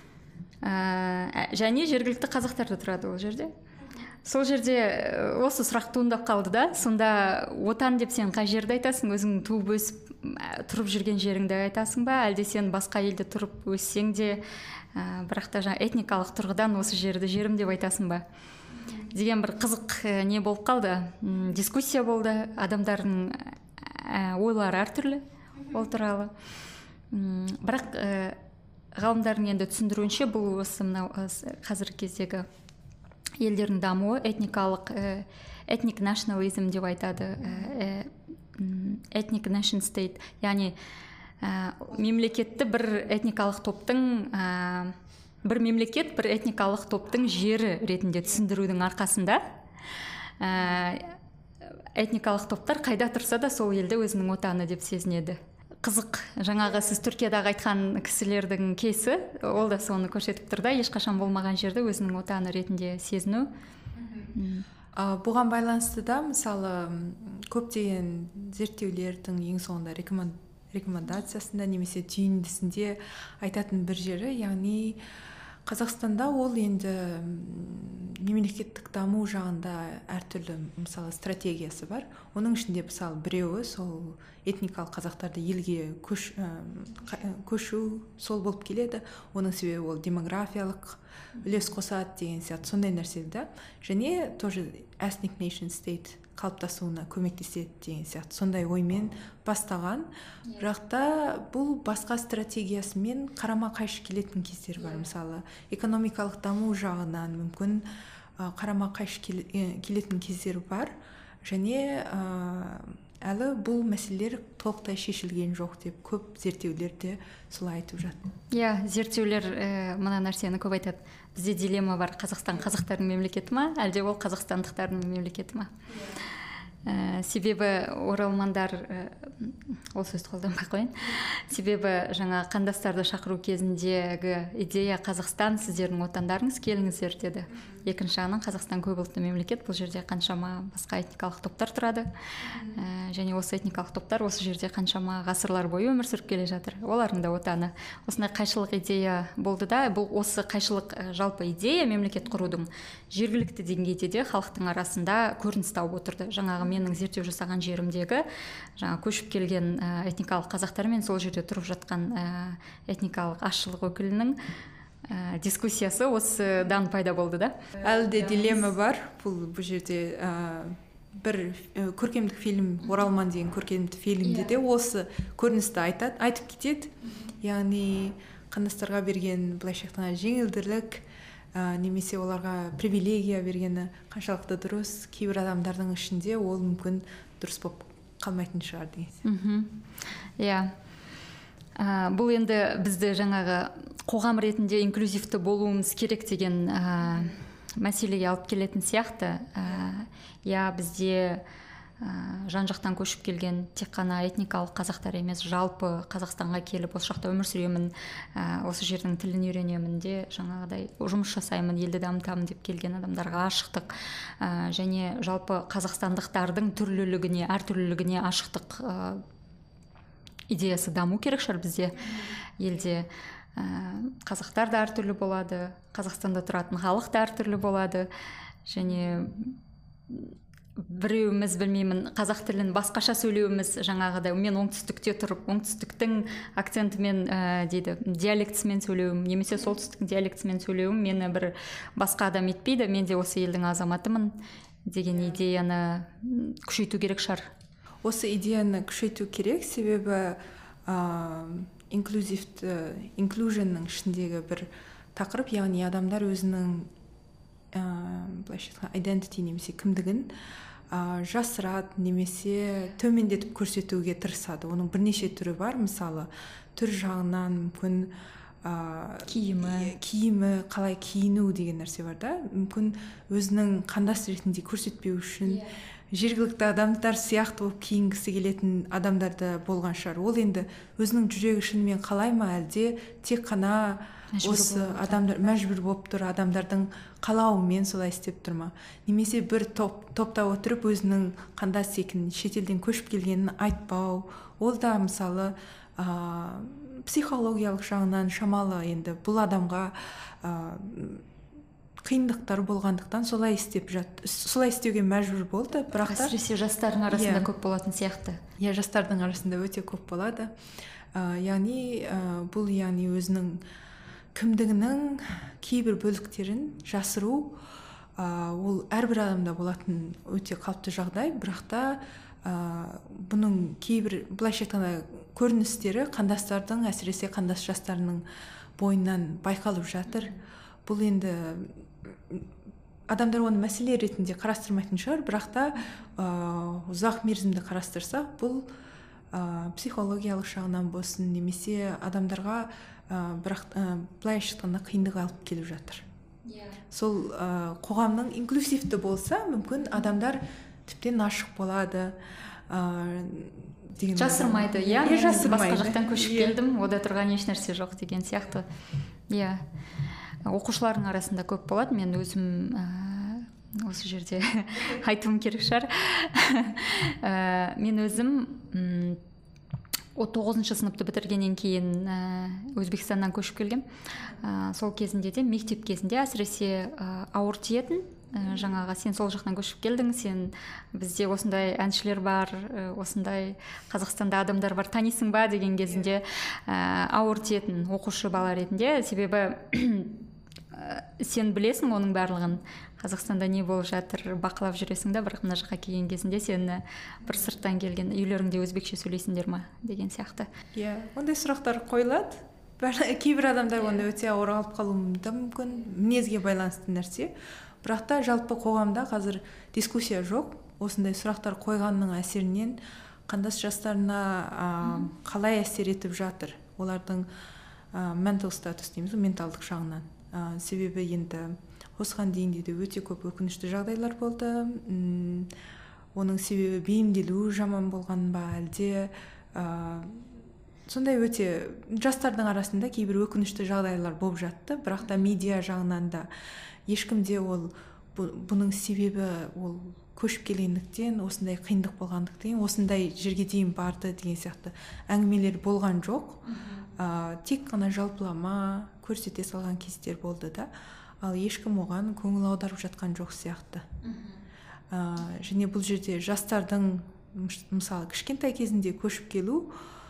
Және жергілікті қазақтар да тұрады ол жерде. Сол жерде осы сұрақ туындап қалды да, сонда отан деп сен қай жерді айтасың, өзің туып өсіп тұрып жүрген жеріңді айтасың ба, әлде сен басқа елде тұрып өссең де, бірақ та жаңа этникалық тұрғыдан осы жерді жерім деп айтасың ба деген бір қызық не болып қалды, дискуссия болды. Адамдардың ойлары әртүрлі ол туралы. Бірақ ғалымдардың енді түсіндіруінше бұл осы мынау қазіргі кездегі елдердің дамуы этникалық этник национализм деп айтады, этник nation state, яғни мемлекетті бір этникалық топтың бір мемлекет бір этникалық топтың жері ретінде түсіндірудің арқасында этникалық топтар қайда тұрса да сол елді өзінің отаны деп сезінеді. Қызық, жаңағы сіз Түркиядағы айтқан кісілердің кейсі, ол да соны көрсетіп тұр да, ешқашан болмаған жерді өзінің отаны ретінде сезіну. Бұған байланысты да, мысалы, көптеген зерттеулердің ең соңында рекомендациясында немесе түйіндісінде айтатын бір жері, яғни Қазақстанда ол енді мемлекеттік даму жағында әртүрлі мысалы стратегиясы бар. Оның ішінде мысалы біреуі сол этникалық қазақтарды елге көшу сол болып келеді. Оның себебі ол демографиялық үлес қосады деген сияқты сондай нәрселді. Және тоже ethnic nation state қалыптасуына көмектеседі деген сияқты сондай оймен бастаған. Жақта бұл басқа стратегиясымен қарама қайшы келетін кездер бар. Мысалы экономикалық даму жағынан мүмкін қарама қайшы келетін кездер бар. Және әлі бұл мәселелер толықтай шешілген жоқ деп көп зерттеулерде солай айтып жатыр. Зерттеулер мына нәрсені көп айтады. Бізде дилемма бар: Қазақстан қазақтардың мемлекеті ма, әлде ол қазақстандықтардың мемлекеті ма? Себебі оралмандар, ол сөзді қолданбай қояйын, себебі жаңа қандастарды шақыру кезіндегі идея Қазақстан сіздердің отандарыңыз, келіңіздер деді. Екінші жағынан Қазақстан көпұлтты мемлекет, бұл жерде қаншама басқа этникалық топтар тұрады, және осы этникалық топтар осы жерде қаншама ғасырлар бойы өмір сүріп келе жатыр, олардың да отаны. Осындай қайшылық идея болды да, бұл осы қайшылық жалпы идея мемлекет құрудың жергілікті деңгейде де халықтың арасында көрініс тауып отырды. Жаңағы менің зерттеу жасаған жерімдегі жаңа көшіп келген этникалық қазақтар мен сол жерде тұрып жатқан этникалық азшылық өкілінің дискуссиясы осыдан пайда болды да. Әлі де дилемма бар. Бұл жерде бір көркемдік фильм, Оралман деген көркемдік фильмде де осы көріністі айтып кетеді. Яғни қандастарға берген былайша айтқанда жеңілдік, немесе оларға привилегия бергені қаншалықты дұрыс, кейбір адамдардың ішінде ол мүмкін дұрыс болып қалмайтын шығар деген. Бұл енді бізді жаңағы қоғам ретінде инклюзивті болуымыз керек деген мәселеге алып келетін сияқты. Бізде жан-жақтан көшіп келген тек қана этникалық қазақтар емес, жалпы Қазақстанға келіп осы жақта өмір сүремін, осы жердің тілін үйренемін де, жаңағыдай жұмыс жасаймын, елді дамытамын деп келген адамдарға ашықтық, және жалпы қазақстандықтардың түрлілігіне, әртүрлілігіне ашықтық идеясы даму керек шығар бізде. Елде қазақтар да әртүрлі болады, Қазақстанда тұратын халық та әртүрлі болады, және біреуіміз білмеймін қазақ тілін басқаша сөйлеуіміз, жаңағыдай мен оңтүстікте тұрып оңтүстіктің акцентімен дейді диалектісімен сөйлеуім, немесе солтүстіктің диалектісімен сөйлеуім мені бір басқа адам етпейді, мен де осы елдің азаматымын деген идеяны күшейту керек шығар. Осы идеяны күшейту керек, себебі инклюжнның ішіндегі бір тақырып, яғни адамдар өзінің identity немесе кімдігін жасырады немесе төмендетіп көрсетуге тырысады. Оның бірнеше түрі бар. Мысалы, түр жағынан мүмкін киімі, қалай киіну деген нәрсе бар да. Мүмкін өзінің қандас ретінде көрсетпеу үшін жергілікті адамдар сияқты болып киінгісі келетін адамдарда болған шығар. Ол енді өзінің жүрегі шынымен қалай ма, әлде тек қана осы адамдар мәжбүр болып тұр, адамдардың қалауымен солай істеп тұр ма? Немесе бір топта отырып өзінің қандас екенін, шетелден көшіп келгенін айтпау. Ол да мысалы психологиялық жағынан шамалы енді бұл адамға қиындықтар болғандықтан солай істеуге мәжбүр болды. Бірақ әсіресе жастардың арасында көп болатын сияқты. Жастардың арасында өте көп болады. Яғни бұл өзінің кімдігінің кейбір бөліктерін жасыру, ол әрбір адамда болатын өте қалыпты жағдай, бірақ та бұның кейбір былайша айтқанда көріністері қандастардың, әсіресе қандас жастарының бойынан байқалып жатыр. Бұл енді адамдар оны мәселе ретінде қарастырмайтын шығар, бірақ та ұзақ мерзімді қарастырсақ, бұл психологиялық жағынан болсын, немесе адамдарға былайша айтқанда қиындық алып келіп жатыр. Сол қоғамның инклюзивті болса, мүмкін адамдар тіптен ашық болады, жасырмайды, мен басқа жақтан көшіп келдім, ода тұрған еш нәрсе жоқ деген сияқты. Оқушылардың арасында көп болады. Мен өзім осы жерде айтуым керек шығар. Мен өзім 9-шы сыныпты бітіргеннен кейін Өзбекстаннан көшіп келгем. Сол кезінде де, мектеп кезінде әсіресе ауыр тиетін. Жаңаға сен сол жақтан көшіп келдің, бізде осындай әншілер бар, осындай Қазақстанда адамдар бар, танисың ба деген кезінде ауыр тиетін оқушы бала ретінде. Себебі сен білесің оның барлығын, Қазақстанда не болып жатыр, бақылап жүресің да, бірақ мына жаққа келген кезінде сені бір сырттан келген, үйлеріңде өзбекше сөйлейсіңдер ма деген сияқты. Ондай сұрақтар қойылады. Кейбір адамдар оны өте ауыр алып қалуы мүмкін, мінезге байланысты нәрсе. Бірақ та жалпы қоғамда қазір дискуссия жоқ. Осындай сұрақтар қойғанның әсерінен қандас жастарына қалай әсер етіп жатыр, олардың mental status дейміз, менталдық жағынан. Себебі енді осыған дейінде де өте көп өкінішті жағдайлар болды. Оның себебі бейімделу жаман болған ба, әлде сондай өте жастардың арасында кейбір өкінішті жағдайлар болып жатты. Бірақ та медиа жағынан да ешкімде бұның себебі ол көшіп келгендіктен, осындай қиындық болғандықтан, осындай жерге дейін барды деген сияқты әңгімелер болған жоқ. Тек қана жалпылама көрсете салған кездер болды да, ал ешкім оған көңіл аударып жатқан жоқ сияқты. Және бұл жерде жастардың мысалы кішкентай кезінде көшіп келу,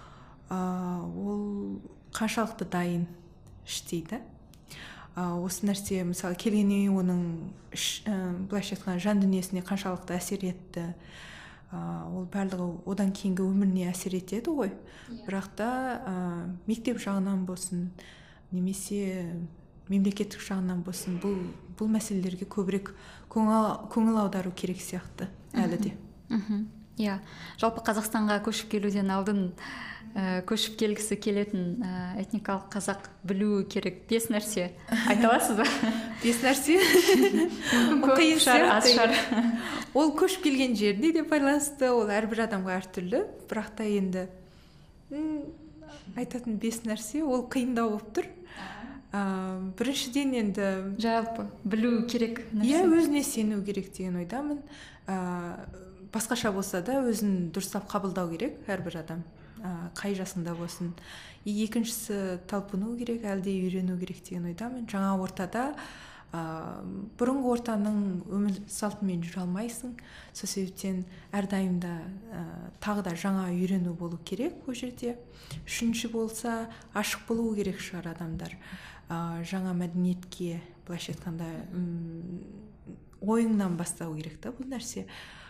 ол қаншалықты дайын іштейді. Осы нәрсе мысалы келгеннен оның былайша айтқанда жан дүниесіне қаншалықты әсер етті, ол барлығы одан кейінгі өміріне әсер етеді ғой. Бірақ та мектеп жағынан болсын, немесе мемлекеттік жағынан болсын, бұл мәселелерге көбірек көңіл аудару керек сияқты әлі де. Жалпы Қазақстанға көшіп келуден алдын көшіп келгісі келетін этникалық қазақ білуі керек 5 нәрсе айта аласыз ба? 5 нәрсе? Қиын шығар, аз шығар. Ол көшіп келген жеріне де байланысты, ол әрбір адамға әртүрлі. Бірақ та енді айтатын 5 нәрсе ол қиындау болып тұр. Біріншіден енді жалпы білу керек нәрсе. Өзіне сену керек деген ойдамын. Басқаша болса да өзін дұрыстап қабылдау керек әрбір адам, қай жасында болсын. Екіншісі талпыну керек, әлде үйрену керек деген ойдамын. Жаңа ортада бұрынғы ортаның өмір салтымен жүре алмайсың. Сол себептен әрдайымда тағы да жаңа үйрену болу керек бұл жерде. Үшінші болса, ашық болу керек шығар адамдар. Жаңа мәдениетке, былайша айтқанда, ойыңнан бастау керек та бұл нәрсе.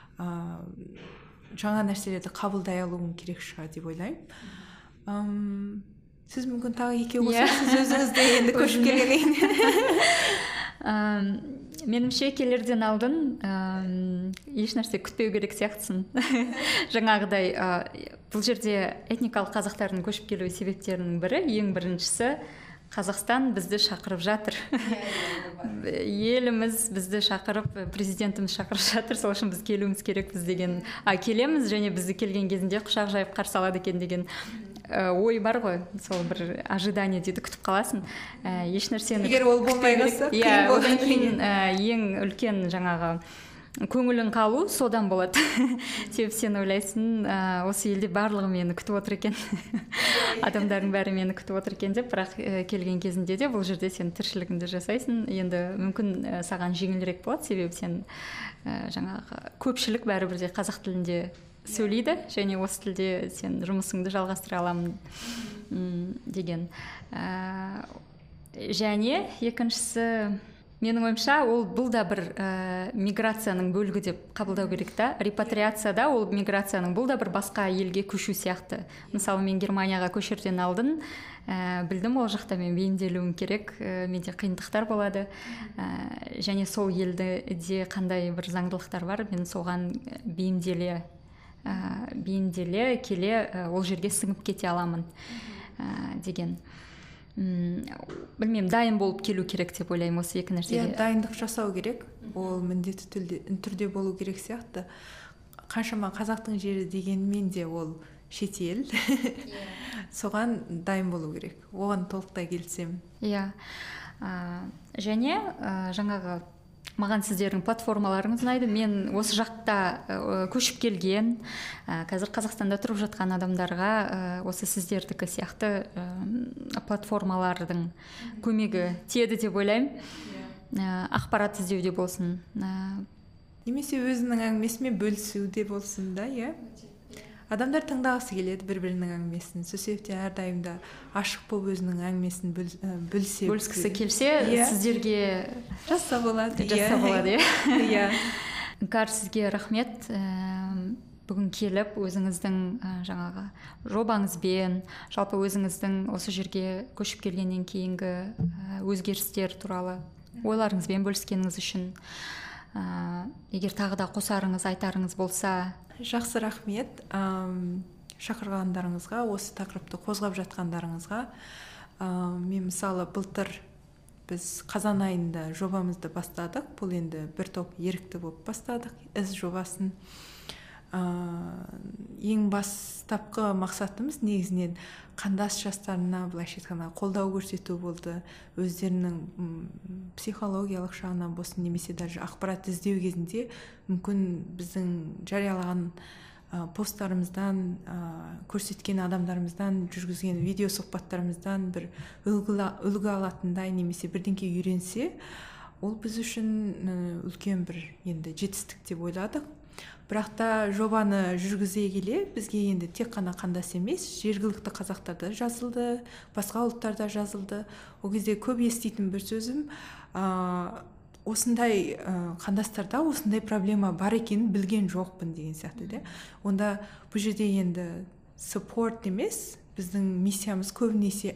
Жаңа нәрселерді қабылдай алуың керек шығар деп ойлаймын. Сіз мүмкін тағы екеу болсаңыз өзіңізді енді көшіп келген. Меніңше келерден алдын еш нәрсе күтпеу керек сияқтысың. Жаңағыдай бұл жерде этникалық қазақтардың көшіп келу себептерінің бірі, ең біріншісі, Қазақстан бізді шақырып жатыр. Еліміз бізді шақырып, президентіміз шақырып жатыр, сол үшін біз келуіміз керекпіз деген. Келеміз және бізді келген кезінде құшақ жайып қарсы алады екен деген ой бар ғой. Сол бір ожидание дейді, күтіп қаласың. Еш нәрсені егер ол болмай қалса, қиын болады. Одан кейін ең үлкен жаңағы көңілің қалу содан болады. Себебі сен ойлайсың, осы елде барлығы мені күтіп отыр екен. Адамдардың бәрі мені күтіп отыр екен деп, бірақ келген кезінде де бұл жерде сен тіршілігіңді жасайсың. Енді мүмкін саған жеңілірек болады, себебі сен жаңағы көпшілік бәрібірде қазақ тілінде сөйлейді, және осы тілде сен жұмысыңды жалғастыра аламын деген. Және екіншісі менің ойымша бұл да бір миграцияның бөлігі деп қабылдау керек та. Репатриацияда ол миграцияның, бұл да бір басқа елге көшу сияқты. Мысалы, мен Германияға көшерден алдын білдім, ол жақта мен бейімделуім керек, менде қиындықтар болады, және сол елде қандай бір заңдылықтар бар, мен соған бейімделе келе ол жерге сіңіп кете аламын деген. Білмеймін, дайын болып келу керек деп ойлаймын осы екі нәрсеге. Дайындық жасау керек, ол міндетті түрде болу керек сияқты. Қаншама қазақтың жері дегенмен де ол шетел, соған дайын болу керек. Оған толықтай келісемін. Және жаңағы маған сіздердің платформаларыңыз ұнайды. Мен осы жақта көшіп келген, қазір Қазақстанда тұрып жатқан адамдарға осы сіздердікі сияқты платформалардың көмегі тиеді деп ойлаймын. Ақпарат іздеуде болсын. Немесе өзінің әңгімесімен бөлісуде болсын да, Адамдар тыңдағысы келеді бір-бірінің әңгімесін. Сол себептен әрдайымда ашық болып өзінің әңгімесін бөліскісі келсе, сіздерге жазса болады. Іңкәр, сізге рахмет. Бүгін келіп өзіңіздің жаңағы жобаңызбен, жалпы өзіңіздің осы жерге көшіп келгеннен кейінгі өзгерістер туралы ойларыңызбен бөліскеніңіз үшін. Егер тағы да қосарыңыз, айтарыңыз болса. Жақсы, рахмет шақырғандарыңызға, осы тақырыпты қозғап жатқандарыңызға. Мен мысалы былтыр біз қазан айында жобамызды бастадық. Бұл енді бір топ ерікті болып бастадық із жобасын. Ең бастапқы мақсатымыз негізінен қандас жастарына былайша айтқанда қолдау көрсету болды. Өздерінің психологиялық жағынан болсын, немесе даже ақпарат іздеу кезінде мүмкін біздің жариялаған посттарымыздан, көрсеткен адамдарымыздан, жүргізген видео сұхбаттарымыздан бір үлгі алатындай немесе бірдеңке үйренсе, ол біз үшін үлкен бір енді жетістік деп ойладық. Бірақ та жобаны жүргізе келе бізге енді тек қана қандас емес, жергілікті қазақтарда жазылды, басқа ұлттарда жазылды. Ол кезде көп еститін бір сөзім, осындай қандастарда осындай проблема бар екенін білген жоқпын деген сияқты. Онда бұл жерде енді support емес, біздің миссиямыз көбінесе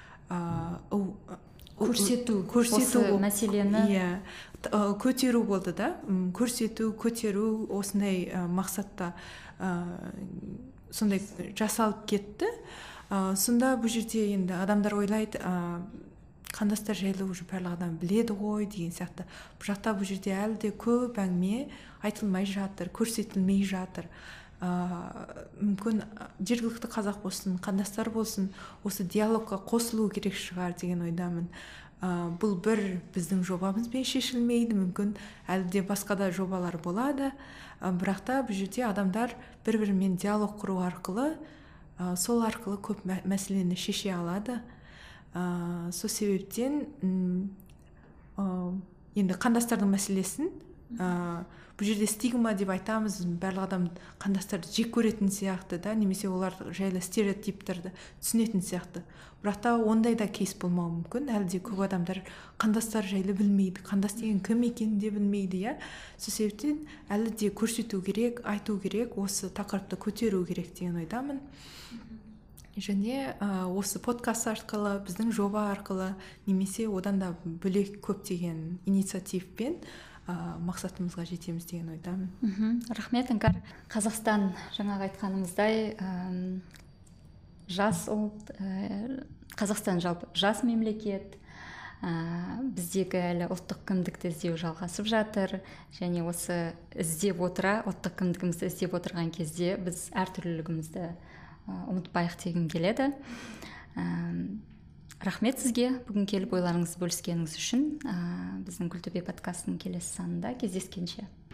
көрсету осы мәселені көтеру болды да. Көрсету, көтеру осындай мақсатта сондай жасалып кетті. Сонда бұл жерде енді адамдар ойлайды, қандастар жайлы уже барлық адам біледі ғой деген сияқты. Бұл жақта бұл жерде әлі де көп әңгіме айтылмай жатыр, көрсетілмей жатыр. Мүмкін жергілікті қазақ болсын, қандастар болсын, осы диалогқа қосылу керек шығар деген ойдамын. Бұл бір біздің жобамызбен шешілмейді, мүмкін әлі де басқа да жобалар болады. Бірақ та бұл жерде адамдар бір-бірімен диалог құру арқылы, сол арқылы көп мәселені шеше алады. Сол себептен енді қандастардың мәселесін бұл жерде стигма деп айтамыз, барлық адам қандастарды жек көретін сияқты да, немесе олар жайлы стереотиптарды түсінетін сияқты. Бірақ та ондай да кейс болмауы мүмкін. Әлі де көп адамдар қандастар жайлы білмейді, қандас деген кім екенін де білмейді. Сол себептен әлі де көрсету керек, айту керек, осы тақырыпты көтеру керек деген ойдамын. Және осы подкаст арқылы, біздің жоба арқылы, немесе одан да бөлек көптеген инициативпен мақсатымызға жетеміз деген ойдамын. Рахмет, Іңкәр. Қазақстан жаңағы айтқанымыздай жас ұлт, Қазақстан жалпы жас мемлекет, біздегі әлі ұлттық кімдікті іздеу жалғасып жатыр, және осы іздеп отыра, ұлттық кімдігімізді іздеп отырған кезде біз әртүрлілігімізді ұмытпайық дегім келеді. Рахмет сізге бүгін келіп ойларыңызды бөліскеніңіз үшін. Біздің Күлтөбе подкастының келесі санында кездескенше.